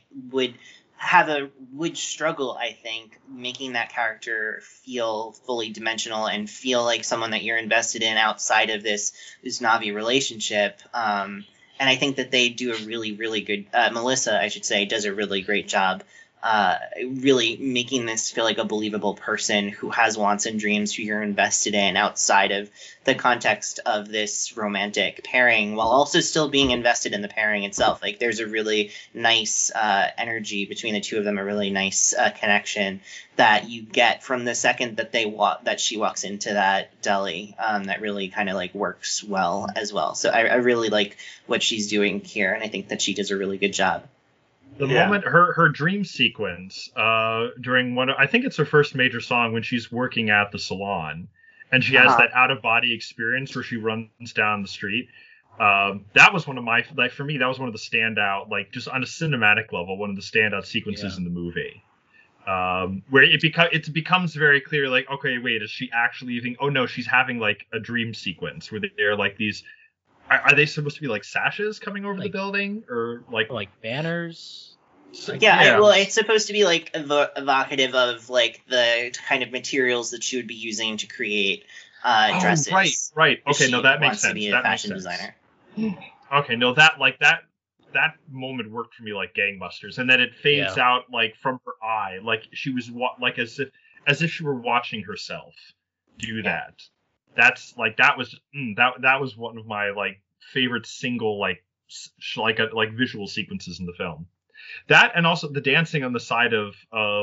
would struggle, I think, making that character feel fully dimensional and feel like someone that you're invested in outside of this Usnavi relationship. And I think that they do a really, really good, Melissa, I should say, does a really great job really making this feel like a believable person who has wants and dreams who you're invested in outside of the context of this romantic pairing, while also still being invested in the pairing itself. Like, there's a really nice energy between the two of them, a really nice connection that you get from the second that that she walks into that deli, that really kind of like works well as well. So I really like what she's doing here, and I think that she does a really good job. The moment her dream sequence during I think it's her first major song when she's working at the salon, and she has that out of body experience where she runs down the street. That was one of my, like, for me, that was one of the standout, like, just on a cinematic level, one of the standout sequences in the movie. Where it becomes very clear, like, okay, wait, is she actually even? Oh no, she's having like a dream sequence where they're like these. Are they supposed to be like sashes coming over the building, or like banners? Well, it's supposed to be like evocative of like the kind of materials that she would be using to create dresses. Right. Okay, no, that makes sense. To be a fashion designer. Okay, no, that moment worked for me like gangbusters, and then it fades out like from her eye, like she was like as if she were watching herself do that. That's like that was one of my like favorite single like visual sequences in the film. That, and also the dancing on the side of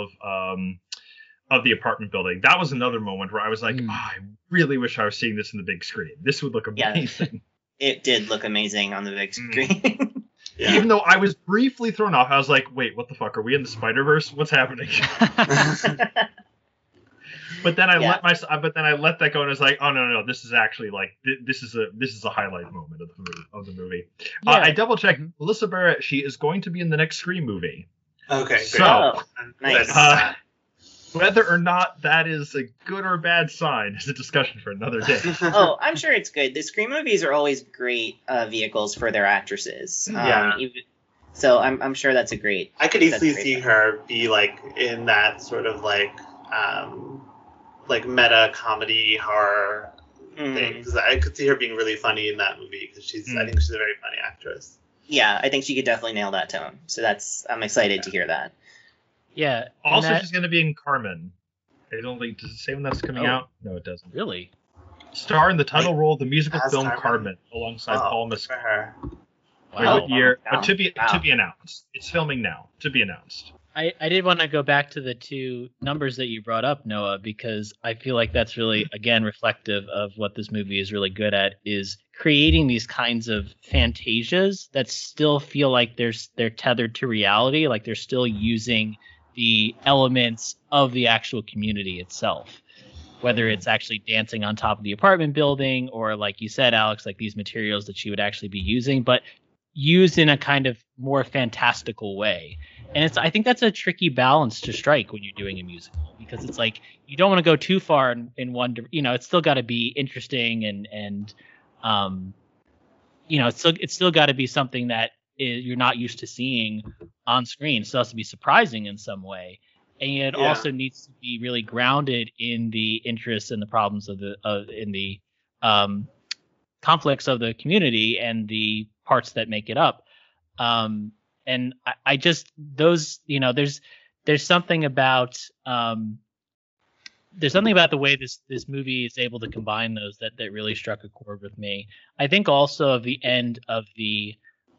the apartment building. That was another moment where I was like, I really wish I was seeing this in the big screen. This would look amazing. Yeah, it did look amazing on the big screen. Even though I was briefly thrown off, I was like, wait, what the fuck? Are we in the Spider-Verse? What's happening? But then I let that go, and I was like, oh no, this is actually like this is a highlight moment of the movie. Yeah. I double checked. Melissa Barrett, she is going to be in the next Scream movie. Okay, so nice. Whether or not that is a good or bad sign is a discussion for another day. Oh, I'm sure it's good. The Scream movies are always great vehicles for their actresses. So I'm sure that's a great. I could easily see her be like in that sort of like meta comedy horror thing, because I could see her being really funny in that movie, because I think she's a very funny actress. Yeah, I think she could definitely nail that tone. So I'm excited to hear that. Yeah. Also, she's going to be in Carmen. I don't think, does it say when that's coming out? No, it doesn't. Really? Star in the title role of the musical film Carmen, alongside Paul Mescal. Wow. What year? To be announced. It's filming now. To be announced. I did want to go back to the 2 numbers that you brought up, Noah, because I feel like that's really, again, reflective of what this movie is really good at, is creating these kinds of fantasias that still feel like they're tethered to reality, like they're still using the elements of the actual community itself, whether it's actually dancing on top of the apartment building or, like you said, Alex, like these materials that she would actually be using, but used in a kind of more fantastical way. And I think that's a tricky balance to strike when you're doing a musical, because it's like you don't want to go too far in one. It's still got to be interesting and it's still got to be something that you're not used to seeing on screen. It still has to be surprising in some way, and it also needs to be really grounded in the interests and the problems of the conflicts of the community and the parts that make it up. And I just, those, there's something about there's something about the way this movie is able to combine those that really struck a chord with me. I think also of the end of the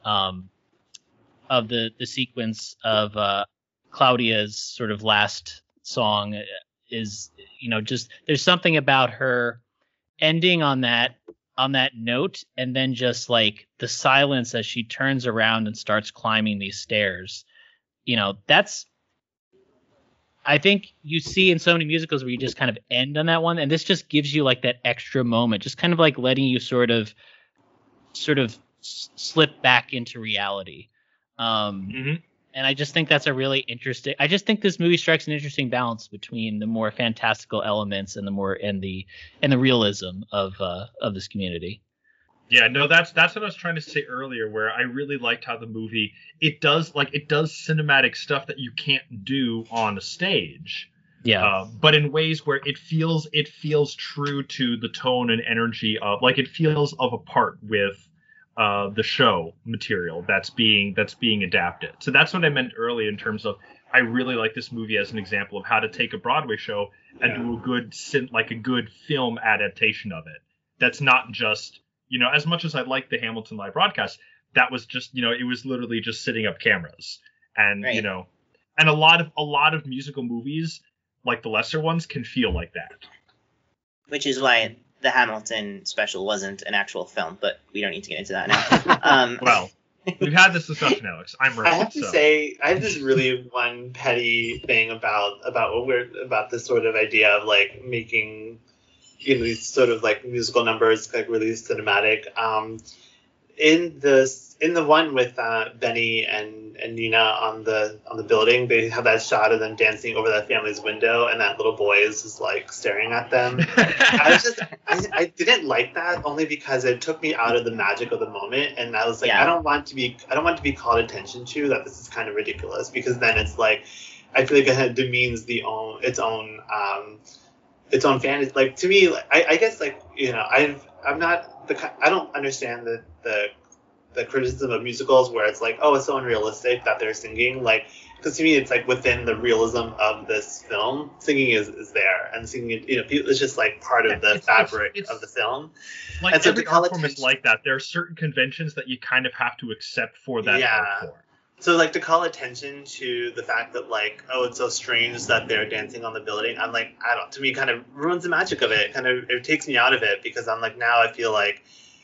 sequence of Claudia's sort of last song is, just there's something about her ending on that note, and then just like the silence as she turns around and starts climbing these stairs. That's, I think you see in so many musicals where you just kind of end on that one, and this just gives you like that extra moment, just kind of like letting you sort of slip back into reality. And I just think that's a really interesting. I just think this movie strikes an interesting balance between the more fantastical elements and the realism of this community. Yeah, no, that's what I was trying to say earlier, where I really liked how the movie it does cinematic stuff that you can't do on a stage. Yeah. But in ways where it feels true to the tone and energy of, like, it feels of a part with the show material that's being adapted. So that's what I meant earlier in terms of, I really like this movie as an example of how to take a Broadway show and do a good film adaptation of it. That's not just, as much as I like the Hamilton live broadcast, that was just, it was literally just setting up cameras. And, right. And a lot of musical movies, like the lesser ones, can feel like that. Which is why the Hamilton special wasn't an actual film, but we don't need to get into that now. Well, we've had this discussion, Alex. I'm right. I have to say, I have this really one petty thing about this sort of idea of like making, these sort of like musical numbers like really cinematic. In the one with Benny and Nina on the building, they have that shot of them dancing over that family's window, and that little boy is just like staring at them. I didn't like that, only because it took me out of the magic of the moment, and I was like, I don't want to be called attention to that. This is kind of ridiculous, because then it's like, I feel like it kind of demeans its own fantasy. Like, to me, I guess, like, I don't understand the criticism of musicals where it's like, oh, it's so unrealistic that they're singing. Like, because to me, it's like within the realism of this film, singing is there, and singing, it's just like part of the fabric of the film. Like, and so every art form is like that. There are certain conventions that you kind of have to accept for that art form. So, like, to call attention to the fact that, like, oh, it's so strange that they're dancing on the building, I'm like, to me, kind of ruins the magic of it. It takes me out of it, because I'm like, now I feel like,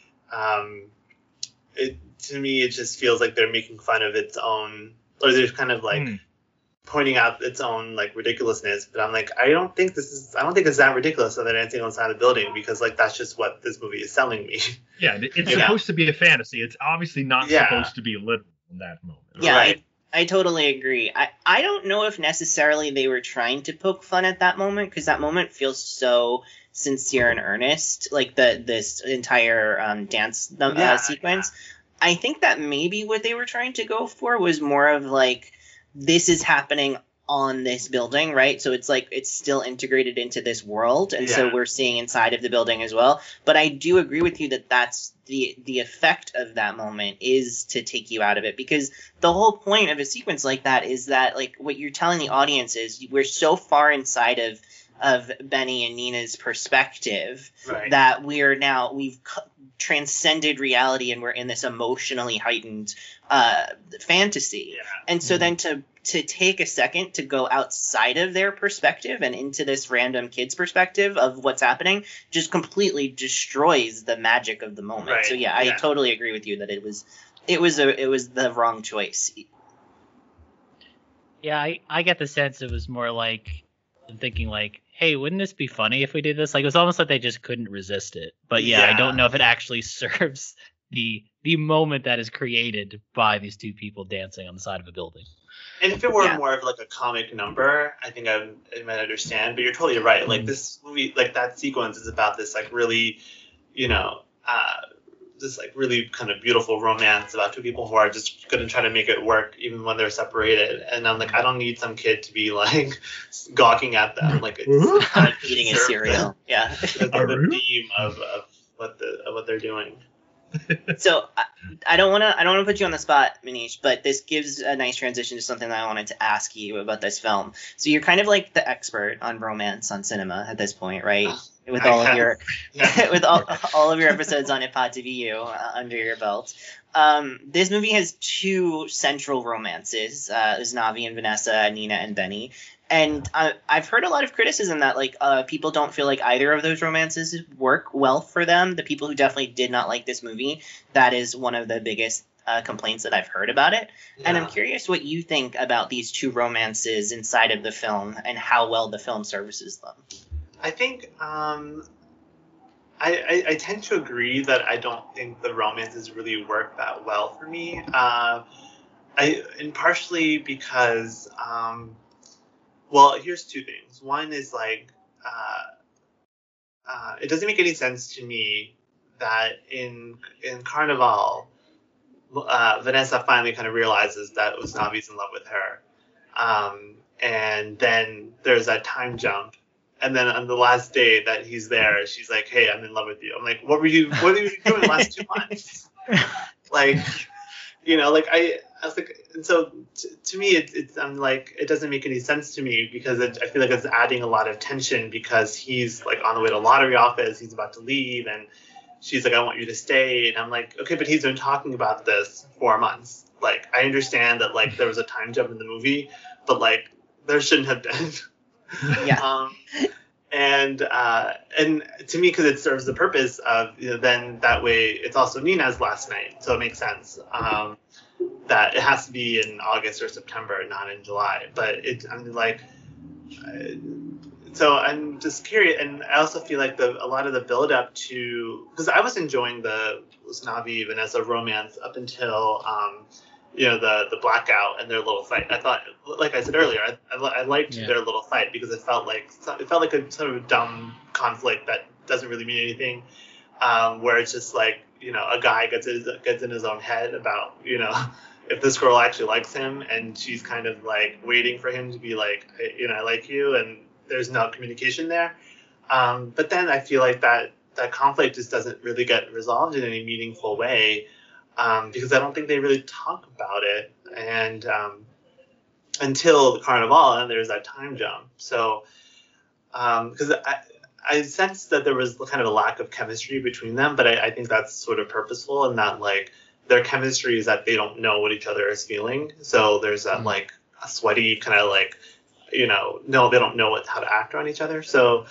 to me, it just feels like they're making fun of its own, or they're kind of like pointing out its own like ridiculousness. But I'm like, I don't think it's that ridiculous that they're dancing on the side of the building, because like that's just what this movie is selling me. Yeah, it's supposed to be a fantasy. It's obviously not supposed to be literal in that moment. Yeah, right. I totally agree. I don't know if necessarily they were trying to poke fun at that moment, because that moment feels so sincere and earnest, like this entire dance sequence. I think that maybe what they were trying to go for was more of like, this is happening on this building, right? So it's like it's still integrated into this world, and so we're seeing inside of the building as well. But I do agree with you that that's the effect of that moment is to take you out of it, because the whole point of a sequence like that is that, like, what you're telling the audience is we're so far inside of Benny and Nina's perspective that we've transcended reality, and we're in this emotionally heightened fantasy. And so then to take a second to go outside of their perspective and into this random kid's perspective of what's happening just completely destroys the magic of the moment. So I totally agree with you that it was the wrong choice. Yeah, I get the sense it was more like thinking like, hey, wouldn't this be funny if we did this? Like, it was almost like they just couldn't resist it. But I don't know if it actually serves the moment that is created by these two people dancing on the side of a building. And if it were more of like a comic number, I think I might understand. But you're totally right. Like, this movie, like that sequence is about this like really, this like really kind of beautiful romance about two people who are just going to try to make it work even when they're separated. And I'm like, I don't need some kid to be like gawking at them like it's eating a cereal. The theme of what they're doing. So I don't want to put you on the spot, Manish, but this gives a nice transition to something that I wanted to ask you about this film. So you're kind of like the expert on romance on cinema at this point, right? With all of your with all of your episodes on Ipod TVU under your belt. This movie has two central romances. There's Navi and Vanessa, Nina and Benny. And I've heard a lot of criticism that people don't feel like either of those romances work well for them. The people who definitely did not like this movie, that is one of the biggest complaints that I've heard about it. Yeah. And I'm curious what you think about these two romances inside of the film and how well the film services them. I think I tend to agree that I don't think the romances really work that well for me. And partially because well, here's two things. One is it doesn't make any sense to me that in Carnival, Vanessa finally kind of realizes that Usnavi's in love with her, and then there's that time jump, and then on the last day that he's there, she's like, "Hey, I'm in love with you." I'm like, "What were you doing the last 2 months?" I was like, and so to me, I'm like, it doesn't make any sense to me because I feel like it's adding a lot of tension because he's like on the way to lottery office, he's about to leave, and she's like, I want you to stay, and I'm like, okay, but he's been talking about this 4 months. Like, I understand that there was a time jump in the movie, but there shouldn't have been. Yeah. And to me, because it serves the purpose of then that way it's also Nina's last night, so it makes sense that it has to be in August or September, not in July. But so I'm just curious, and I also feel like a lot of the build up to, because I was enjoying the Usnavi Vanessa romance up until the blackout and their little fight. I thought, like I said earlier, I liked their little fight because it felt like a sort of dumb conflict that doesn't really mean anything, where it's just a guy gets in his own head about if this girl actually likes him, and she's kind of waiting for him to be like, I like you, and there's no communication there. But then I feel like that conflict just doesn't really get resolved in any meaningful way. Because I don't think they really talk about it, and until the Carnival, and there's that time jump. So, because I sensed that there was kind of a lack of chemistry between them, but I think that's sort of purposeful, and that their chemistry is that they don't know what each other is feeling. So there's that a sweaty kind of no, they don't know how to act around each other. So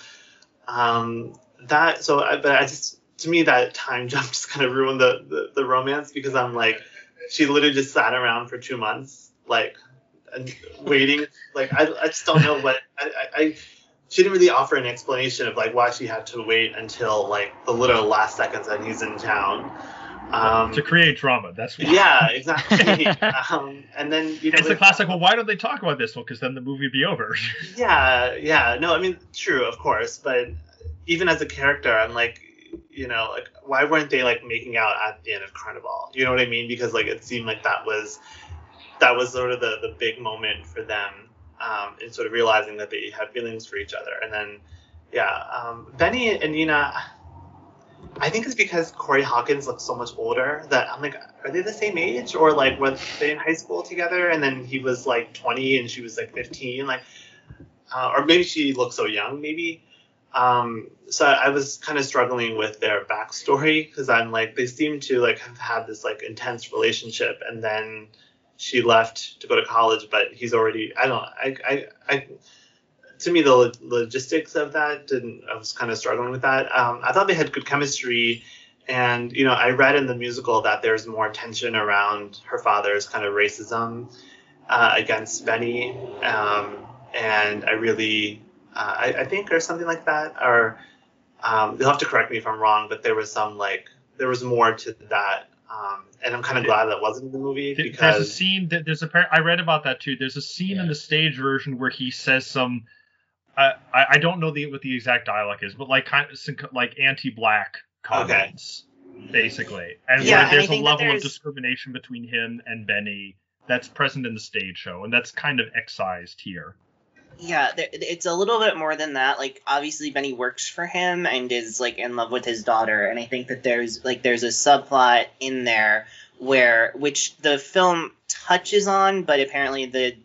to me, that time jump just kind of ruined the romance, because I'm like, she literally just sat around for 2 months, and waiting. I just don't know what she didn't really offer an explanation of why she had to wait until the literal last seconds that he's in town. To create drama. That's why. Yeah, exactly. And then it's the classic. Well, why don't they talk about this one? Because then the movie would be over. Yeah. No, I mean, true, of course, but even as a character, I'm like, why weren't they making out at the end of Carnival? You know what I mean? Because it seemed like that was sort of the big moment for them, in sort of realizing that they had feelings for each other. And then, Benny and Nina, I think it's because Corey Hawkins looks so much older that I'm like, are they the same age? Or were they in high school together and then he was 20 and she was 15? Or maybe she looked so young, maybe. So I was kind of struggling with their backstory, because I'm they seem to have had this intense relationship, and then she left to go to college, but he's already, to me, the logistics of that I was kind of struggling with that. I thought they had good chemistry, and I read in the musical that there's more tension around her father's kind of racism against Benny, and I really I think, or something like that, or you'll have to correct me if I'm wrong, but there was there was more to that, and I'm kind of glad that wasn't in the movie, because there's a scene that I read about that too. There's a scene in the stage version where he says some, I don't know what the exact dialogue is, but kind of anti-black comments, basically, and where there's a level of discrimination between him and Benny that's present in the stage show, and that's kind of excised here. Yeah, it's a little bit more than that. Like, obviously, Benny works for him and is like in love with his daughter, and I think that there's a subplot in there which the film touches on, but apparently the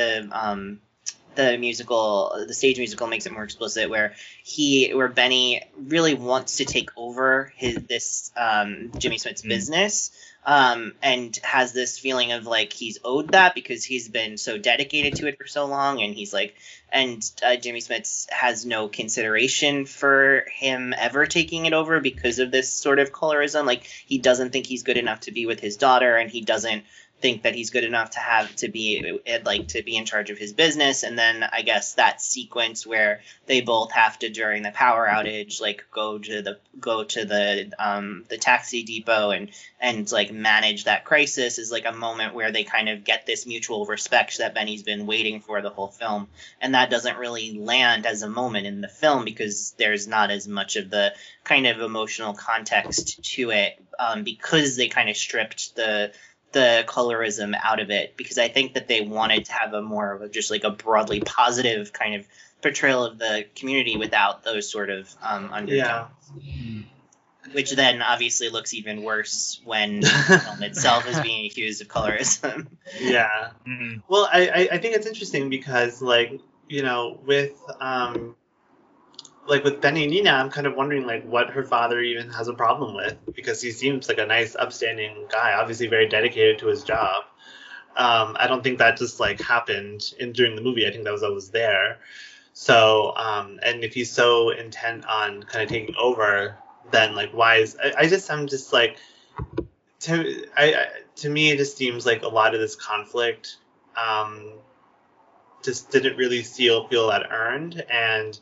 stage musical makes it more explicit, where Benny really wants to take over this Jimmy Smits business, and has this feeling of like he's owed that because he's been so dedicated to it for so long, and Jimmy Smits has no consideration for him ever taking it over because of this sort of colorism. Like, he doesn't think he's good enough to be with his daughter, and he doesn't think that he's good enough to be in charge of his business. And then I guess that sequence where they both have to, during the power outage, like go to the taxi depot and like manage that crisis, is like a moment where they kind of get this mutual respect that Benny's been waiting for the whole film. And that doesn't really land as a moment in the film because there's not as much of the kind of emotional context to it, because they kind of stripped the colorism out of it, because I think that they wanted to have a more of just like a broadly positive kind of portrayal of the community without those sort of undertones. Yeah. Which then obviously looks even worse when the film itself is being accused of colorism. Yeah. Mm-hmm. Well, I think it's interesting because, like, you know, with Benny and Nina, I'm kind of wondering like what her father even has a problem with, because he seems like a nice, upstanding guy, obviously very dedicated to his job. I don't think that just like happened during the movie. I think that was always there. So, and if he's so intent on kind of taking over, then like why is I'm just like, to me it just seems like a lot of this conflict just didn't really feel that earned, and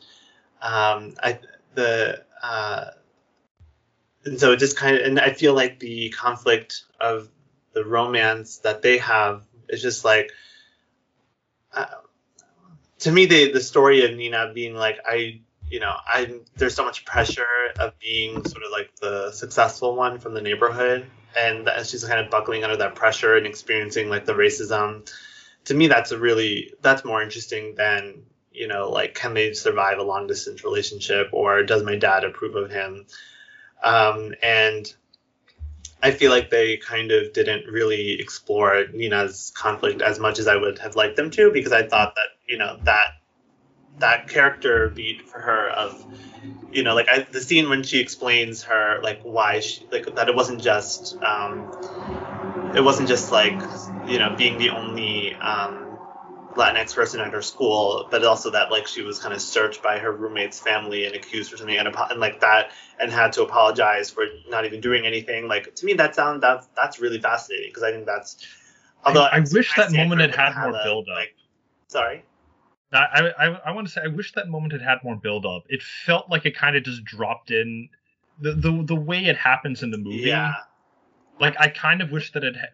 and so it just kind of, and I feel like the conflict of the romance that they have is just like, to me, the story of Nina being like, there's so much pressure of being sort of like the successful one from the neighborhood, and she's kind of buckling under that pressure and experiencing like the racism. To me, that's more interesting than, you know, like, can they survive a long distance relationship, or does my dad approve of him? And I feel like they kind of didn't really explore Nina's conflict as much as I would have liked them to, because I thought that, you know, that character beat for her of, you know, like the scene when she explains her, like, why she, like, that it wasn't just like, you know, being the only Latinx person at her school, but also that like she was kind of searched by her roommate's family and accused for something, and like that, and had to apologize for not even doing anything. Like, to me, that's really fascinating, because I think that's. Although I wish that moment had more build up. Like, sorry. I want to say I wish that moment had more build up. It felt like it kind of just dropped in. The way it happens in the movie. Yeah. Like, I kind of wish that I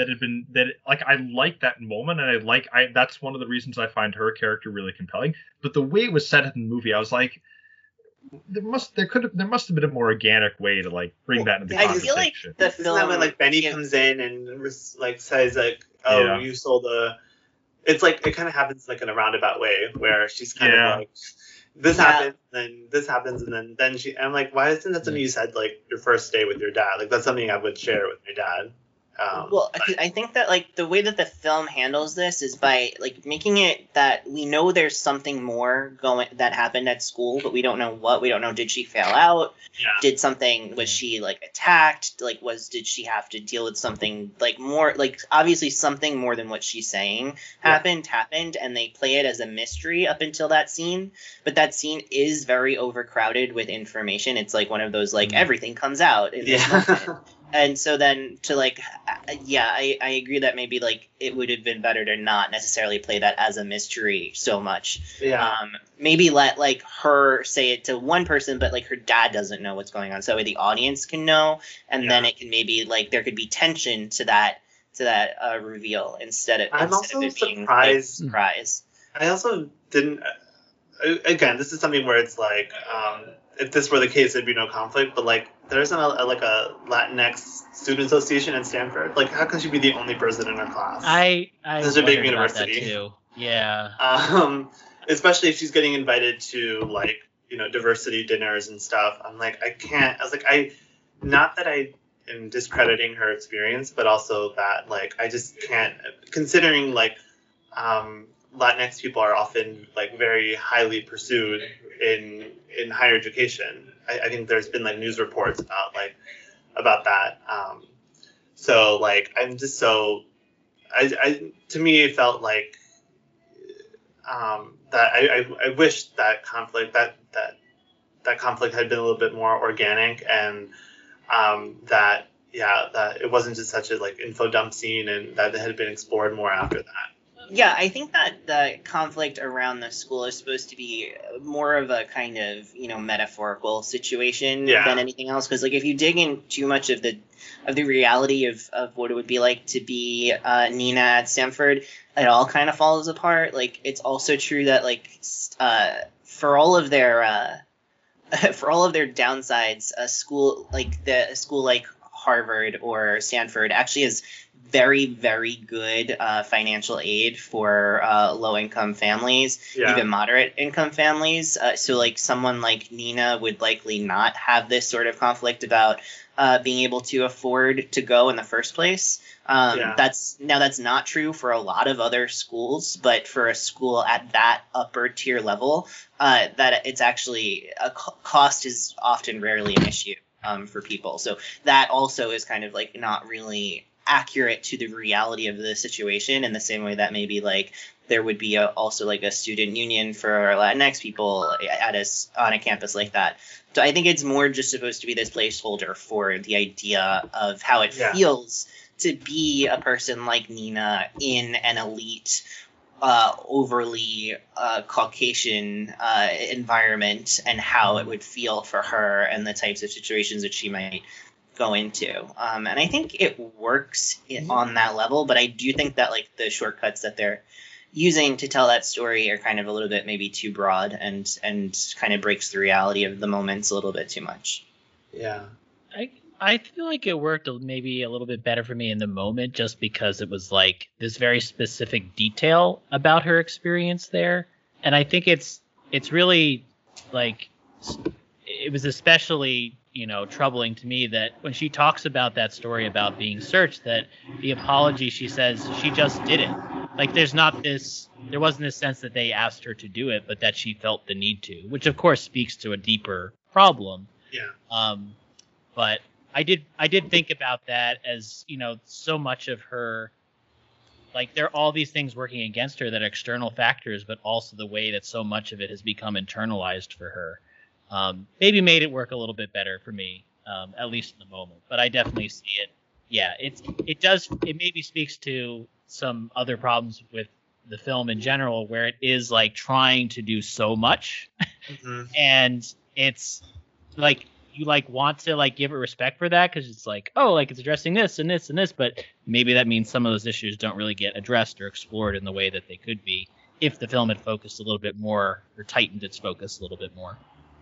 like that moment, and that's one of the reasons I find her character really compelling. But the way it was set in the movie, I was like, there must have been a more organic way to like bring that into the conversation. I feel like the film, isn't that when like Benny comes in and like says like, "Oh, yeah, you sold a." It's like, it kind of happens like in a roundabout way, where she's kind of like, this happens, then this happens, and then I'm like, why isn't that something you said like your first day with your dad? Like, that's something I would share with my dad. I think that like the way that the film handles this is by like making it that we know there's something more that happened at school, but we don't know what. We don't know, did she fail out? Yeah. Was she like attacked? Like, did she have to deal with something like more, like obviously something more than what she's saying happened, and they play it as a mystery up until that scene. But that scene is very overcrowded with information. It's like one of those like everything comes out in this moment. And so then to like, I agree that maybe like it would have been better to not necessarily play that as a mystery so much. Yeah. Maybe let like her say it to one person, but like her dad doesn't know what's going on, so the audience can know, and then it can maybe like there could be tension to that reveal instead of it being surprised. Like, surprise. I also didn't. Again, this is something where it's like, if this were the case, there'd be no conflict. But like, there isn't a Latinx student association at Stanford. Like, how can she be the only person in her class? I this is a big wondered about that university too. Yeah. especially if she's getting invited to like, you know, diversity dinners and stuff. I'm like, I can't. I was like, not that I am discrediting her experience, but also that like I just can't. Considering like Latinx people are often like very highly pursued in higher education. I think there's been like news reports about that. So like I'm just so to me it felt like that I wish that conflict that conflict had been a little bit more organic, and that it wasn't just such a like info dump scene, and that it had been explored more after that. Yeah, I think that the conflict around the school is supposed to be more of a kind of, you know, metaphorical situation than anything else. Because like if you dig in too much of the reality of what it would be like to be Nina at Stanford, it all kind of falls apart. Like it's also true that like for all of their downsides, a school like Harvard or Stanford actually has very, very good financial aid for low-income families, even moderate-income families. So, like, someone like Nina would likely not have this sort of conflict about being able to afford to go in the first place. That's not true for a lot of other schools, but for a school at that upper tier level, that it's actually cost is often rarely an issue for people. So that also is kind of like not really accurate to the reality of the situation, in the same way that maybe like there would be also like a student union for Latinx people on a campus like that. So I think it's more just supposed to be this placeholder for the idea of how it feels to be a person like Nina in an elite, overly Caucasian environment, and how it would feel for her and the types of situations that she might go into. And I think it works on that level, but I do think that like the shortcuts that they're using to tell that story are kind of a little bit maybe too broad, and kind of breaks the reality of the moments a little bit too much. Yeah. I feel like it worked maybe a little bit better for me in the moment, just because it was like this very specific detail about her experience there. And I think it's really like, it was especially, you know, troubling to me that when she talks about that story about being searched, that the apology, she says she just did it. Like there wasn't this sense that they asked her to do it, but that she felt the need to, which of course speaks to a deeper problem. Yeah. But I did think about that as, you know, so much of her, like there are all these things working against her that are external factors, but also the way that so much of it has become internalized for her. Maybe made it work a little bit better for me, at least in the moment. But I definitely see it. Yeah, it maybe speaks to some other problems with the film in general, where it is like trying to do so much, and it's like you like want to like give it respect for that, because it's like, oh, like it's addressing this and this and this, but maybe that means some of those issues don't really get addressed or explored in the way that they could be if the film had focused a little bit more, or tightened its focus a little bit more.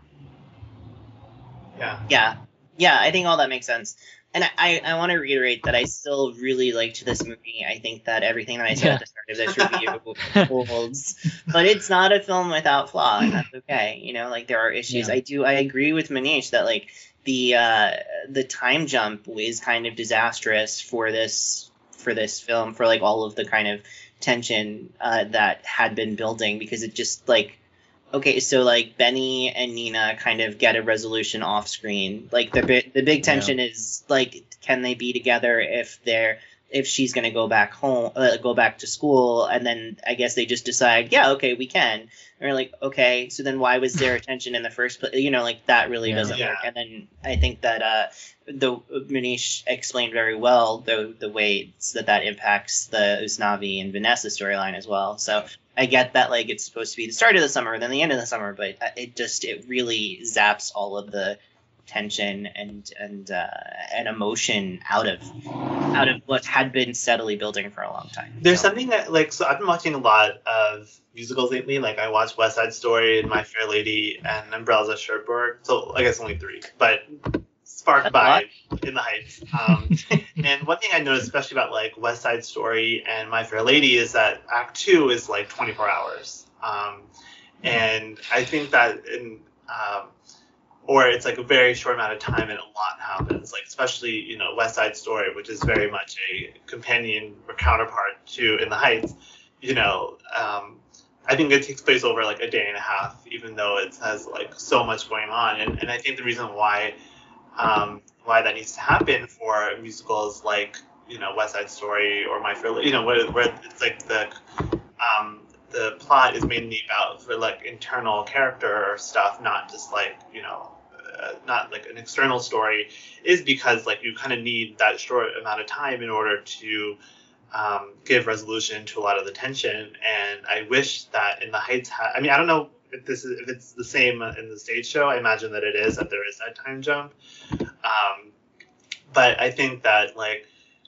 Yeah, I think all that makes sense. And I want to reiterate that I still really liked this movie. I think that everything that I said at the start of this review holds. But it's not a film without flaw, and that's okay. You know, like there are issues. Yeah. I agree with Manish that like the time jump is kind of disastrous for this film, for like all of the kind of tension that had been building, because it just like, okay, so like Benny and Nina kind of get a resolution off screen. Like the big tension is like, can they be together if she's gonna go back home, go back to school, and then I guess they just decide, yeah, okay, we can. And we're like, okay, so then why was there tension in the first place? You know, like that really doesn't work. And then I think that the Manish explained very well the ways that impacts the Usnavi and Vanessa storyline as well. So I get that like it's supposed to be the start of the summer, then the end of the summer, but it really zaps all of the tension and emotion out of what had been steadily building for a long time. There's something that like, so I've been watching a lot of musicals lately. Like I watched West Side Story and My Fair Lady and Umbrellas of Cherbourg. So I guess only 3, but sparked by In the Heights. And one thing I noticed, especially about like West Side Story and My Fair Lady, is that Act 2 is like 24 hours. And I think that or it's like a very short amount of time and a lot happens, like especially, West Side Story, which is very much a companion or counterpart to In the Heights, I think it takes place over like a day and a half, even though it has like so much going on. And I think the reason why that needs to happen for musicals like, West Side Story or My Fair Lady, where it's like the plot is mainly about for like internal character stuff, not just like, not like an external story, is because like you kind of need that short amount of time in order to give resolution to a lot of the tension. And I wish that In the Heights I don't know if it's the same in the stage show. I imagine that it is, that there is that time jump. But I think that like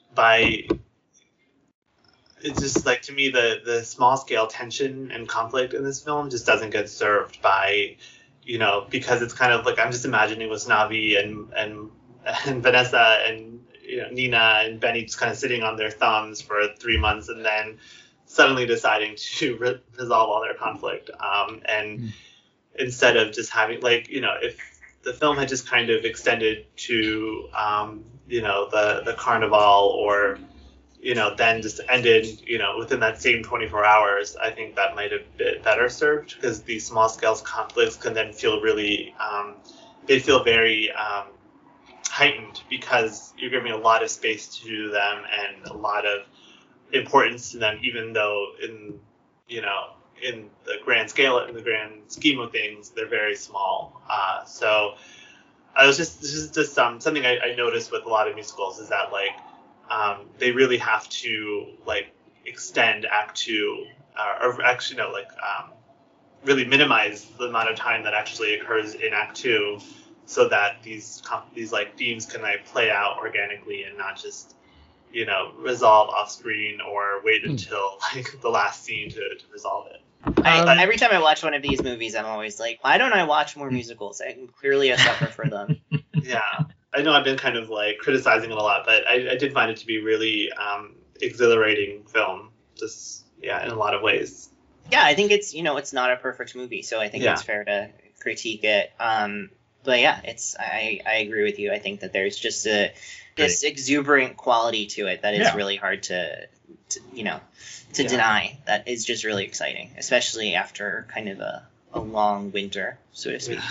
it's just like, to me, the small scale tension and conflict in this film just doesn't get served by, because it's kind of like, I'm just imagining with Navi and Vanessa and Nina and Benny just kind of sitting on their thumbs for 3 months and then suddenly deciding to resolve all their conflict. Instead of just having like, if the film had just kind of extended to, the carnival, or, then just ended, within that same 24 hours, I think that might have been better served, because these small scale conflicts can then feel really, they feel very heightened, because you're giving a lot of space to them and a lot of importance to them, even though in the grand scheme of things, they're very small. So this is just something I noticed with a lot of musicals, is that like, they really have to like extend Act 2, or actually no, like really minimize the amount of time that actually occurs in Act 2, so that these like themes can like play out organically and not just resolve off screen or wait until like the last scene to resolve it. Every time I watch one of these movies, I'm always like, why don't I watch more musicals? I'm clearly a sucker for them. Yeah. I know I've been kind of like criticizing it a lot, but I did find it to be really exhilarating film, just in a lot of ways. Yeah, I think it's it's not a perfect movie, so I think it's fair to critique it. But yeah, I agree with you. I think that there's just this exuberant quality to it that is really hard to deny. That is just really exciting, especially after kind of a long winter, so to speak.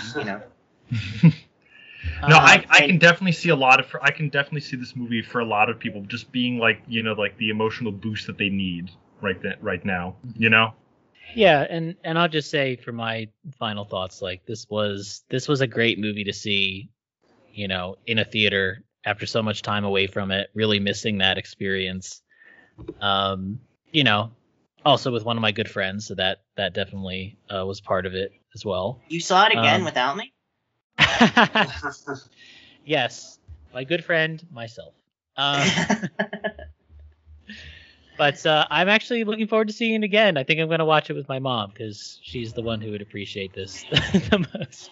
No, I can definitely see I can definitely see this movie for a lot of people just being like, like the emotional boost that they need right now, Yeah, and I'll just say for my final thoughts, like this was a great movie to see, in a theater after so much time away from it, really missing that experience. Also with one of my good friends, so that definitely was part of it as well. You saw it again without me? Yes, my good friend, myself. But I'm actually looking forward to seeing it again. I think I'm going to watch it with my mom, because she's the one who would appreciate this the most.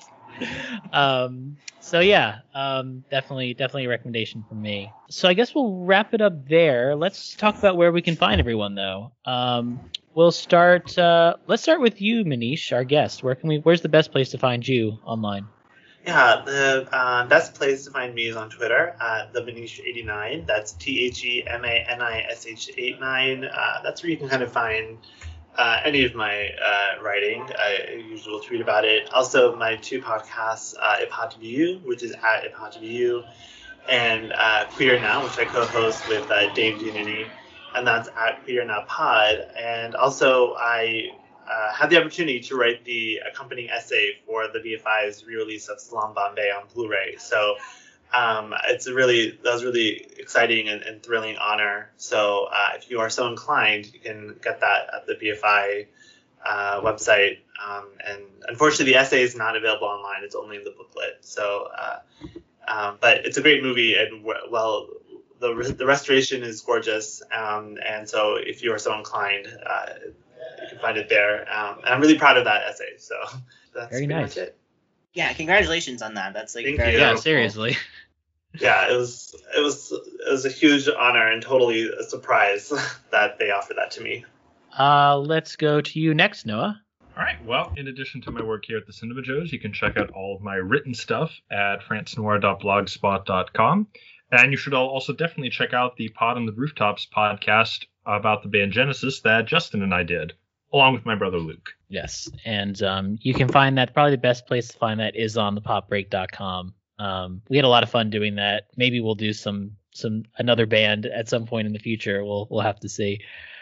So yeah, definitely a recommendation from me. So I guess we'll wrap it up there. Let's talk about where we can find everyone, though. We'll start. Let's start with you, Manish, our guest. Where's the best place to find you online? Yeah, the best place to find me is on Twitter at TheManish89. That's TheManish89. That's where you can kind of find any of my writing. I usually will tweet about it. Also, my two podcasts, IpHotToBeYou, which is at IpHotToBeYou, and Queer Now, which I co-host with Dave Giannini, and that's at Queer Now Pod. And also, I had the opportunity to write the accompanying essay for the BFI's re-release of Salaam Bombay on Blu-ray. So that was really exciting and thrilling honor. So if you are so inclined, you can get that at the BFI website. And unfortunately, the essay is not available online. It's only in the booklet. So, but it's a great movie, and the restoration is gorgeous. And so if you are so inclined, you can find it there. And I'm really proud of that essay. So that's very pretty nice. much it. Yeah, congratulations on that. That's like Thank very you. Yeah, seriously. Yeah, it was a huge honor and totally a surprise that they offered that to me. Let's go to you next, Noah. Well, in addition to my work here at the Cinema Joes, you can check out all of my written stuff at francenoir.blogspot.com. And you should also definitely check out the Pod on the Rooftops podcast about the band Genesis that Justin and I did, along with my brother Luke. Yes, and you can find that. Probably the best place to find that is on thepopbreak.com. We had a lot of fun doing that. Maybe we'll do some another band at some point in the future. We'll have to see.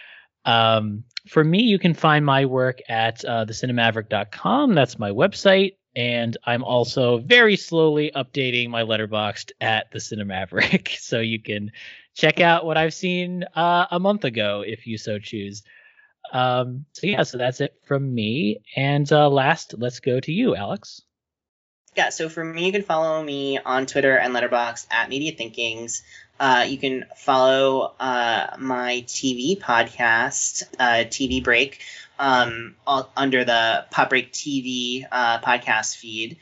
For me, you can find my work at thecinemaverick.com. That's my website. And I'm also very slowly updating my Letterboxd at the Cinemaverick. So you can check out what I've seen a month ago if you so choose. So that's it from me. And last, let's go to you, Alex. Yeah, so for me, you can follow me on Twitter and Letterboxd at Media Thinkings. You can follow my TV podcast, TV Break, under the Pop Break TV podcast feed.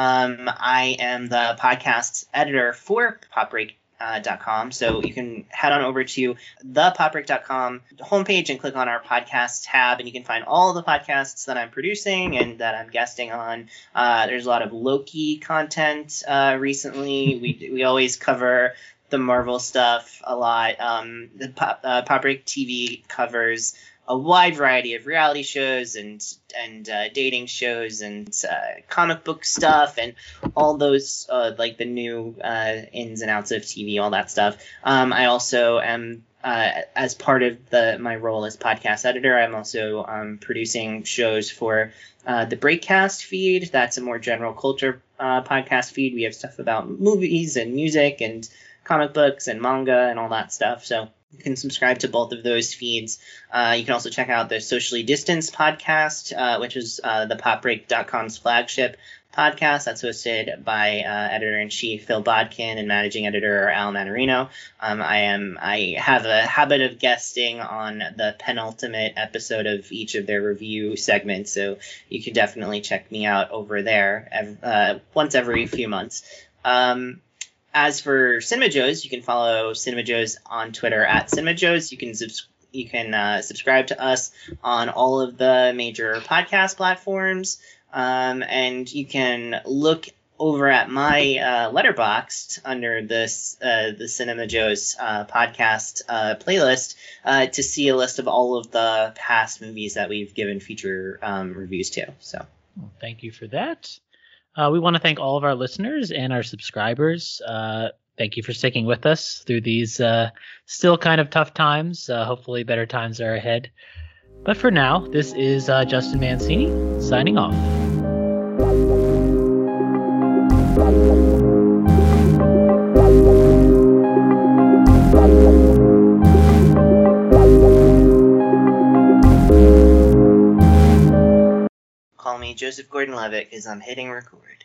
I am the podcast editor for popbreak.com, so you can head on over to thepopbreak.com homepage and click on our podcast tab, and you can find all the podcasts that I'm producing and that I'm guesting on. There's a lot of Loki content recently. We always cover the Marvel stuff a lot. The Pop Break TV covers a wide variety of reality shows and dating shows and comic book stuff and all those like the new ins and outs of TV, all that stuff. I also am as part of my role as podcast editor, I'm also producing shows for the Breakcast feed. That's a more general culture podcast feed. We have stuff about movies and music and comic books and manga and all that stuff. So you can subscribe to both of those feeds. You can also check out the Socially Distanced podcast, which is the popbreak.com's flagship podcast. That's hosted by editor-in-chief Phil Bodkin and managing editor Al Manarino. I have a habit of guesting on the penultimate episode of each of their review segments, so you can definitely check me out over there once every few months. As for Cinema Joes, you can follow Cinema Joes on Twitter at Cinema Joes. You can subscribe to us on all of the major podcast platforms, and you can look over at my Letterboxd under this the Cinema Joes podcast playlist to see a list of all of the past movies that we've given feature reviews to. So, well, thank you for that. We want to thank all of our listeners and our subscribers. Thank you for sticking with us through these still kind of tough times. Hopefully better times are ahead. But for now, this is Justin Mancini signing off. Call me Joseph Gordon-Levitt because I'm hitting record.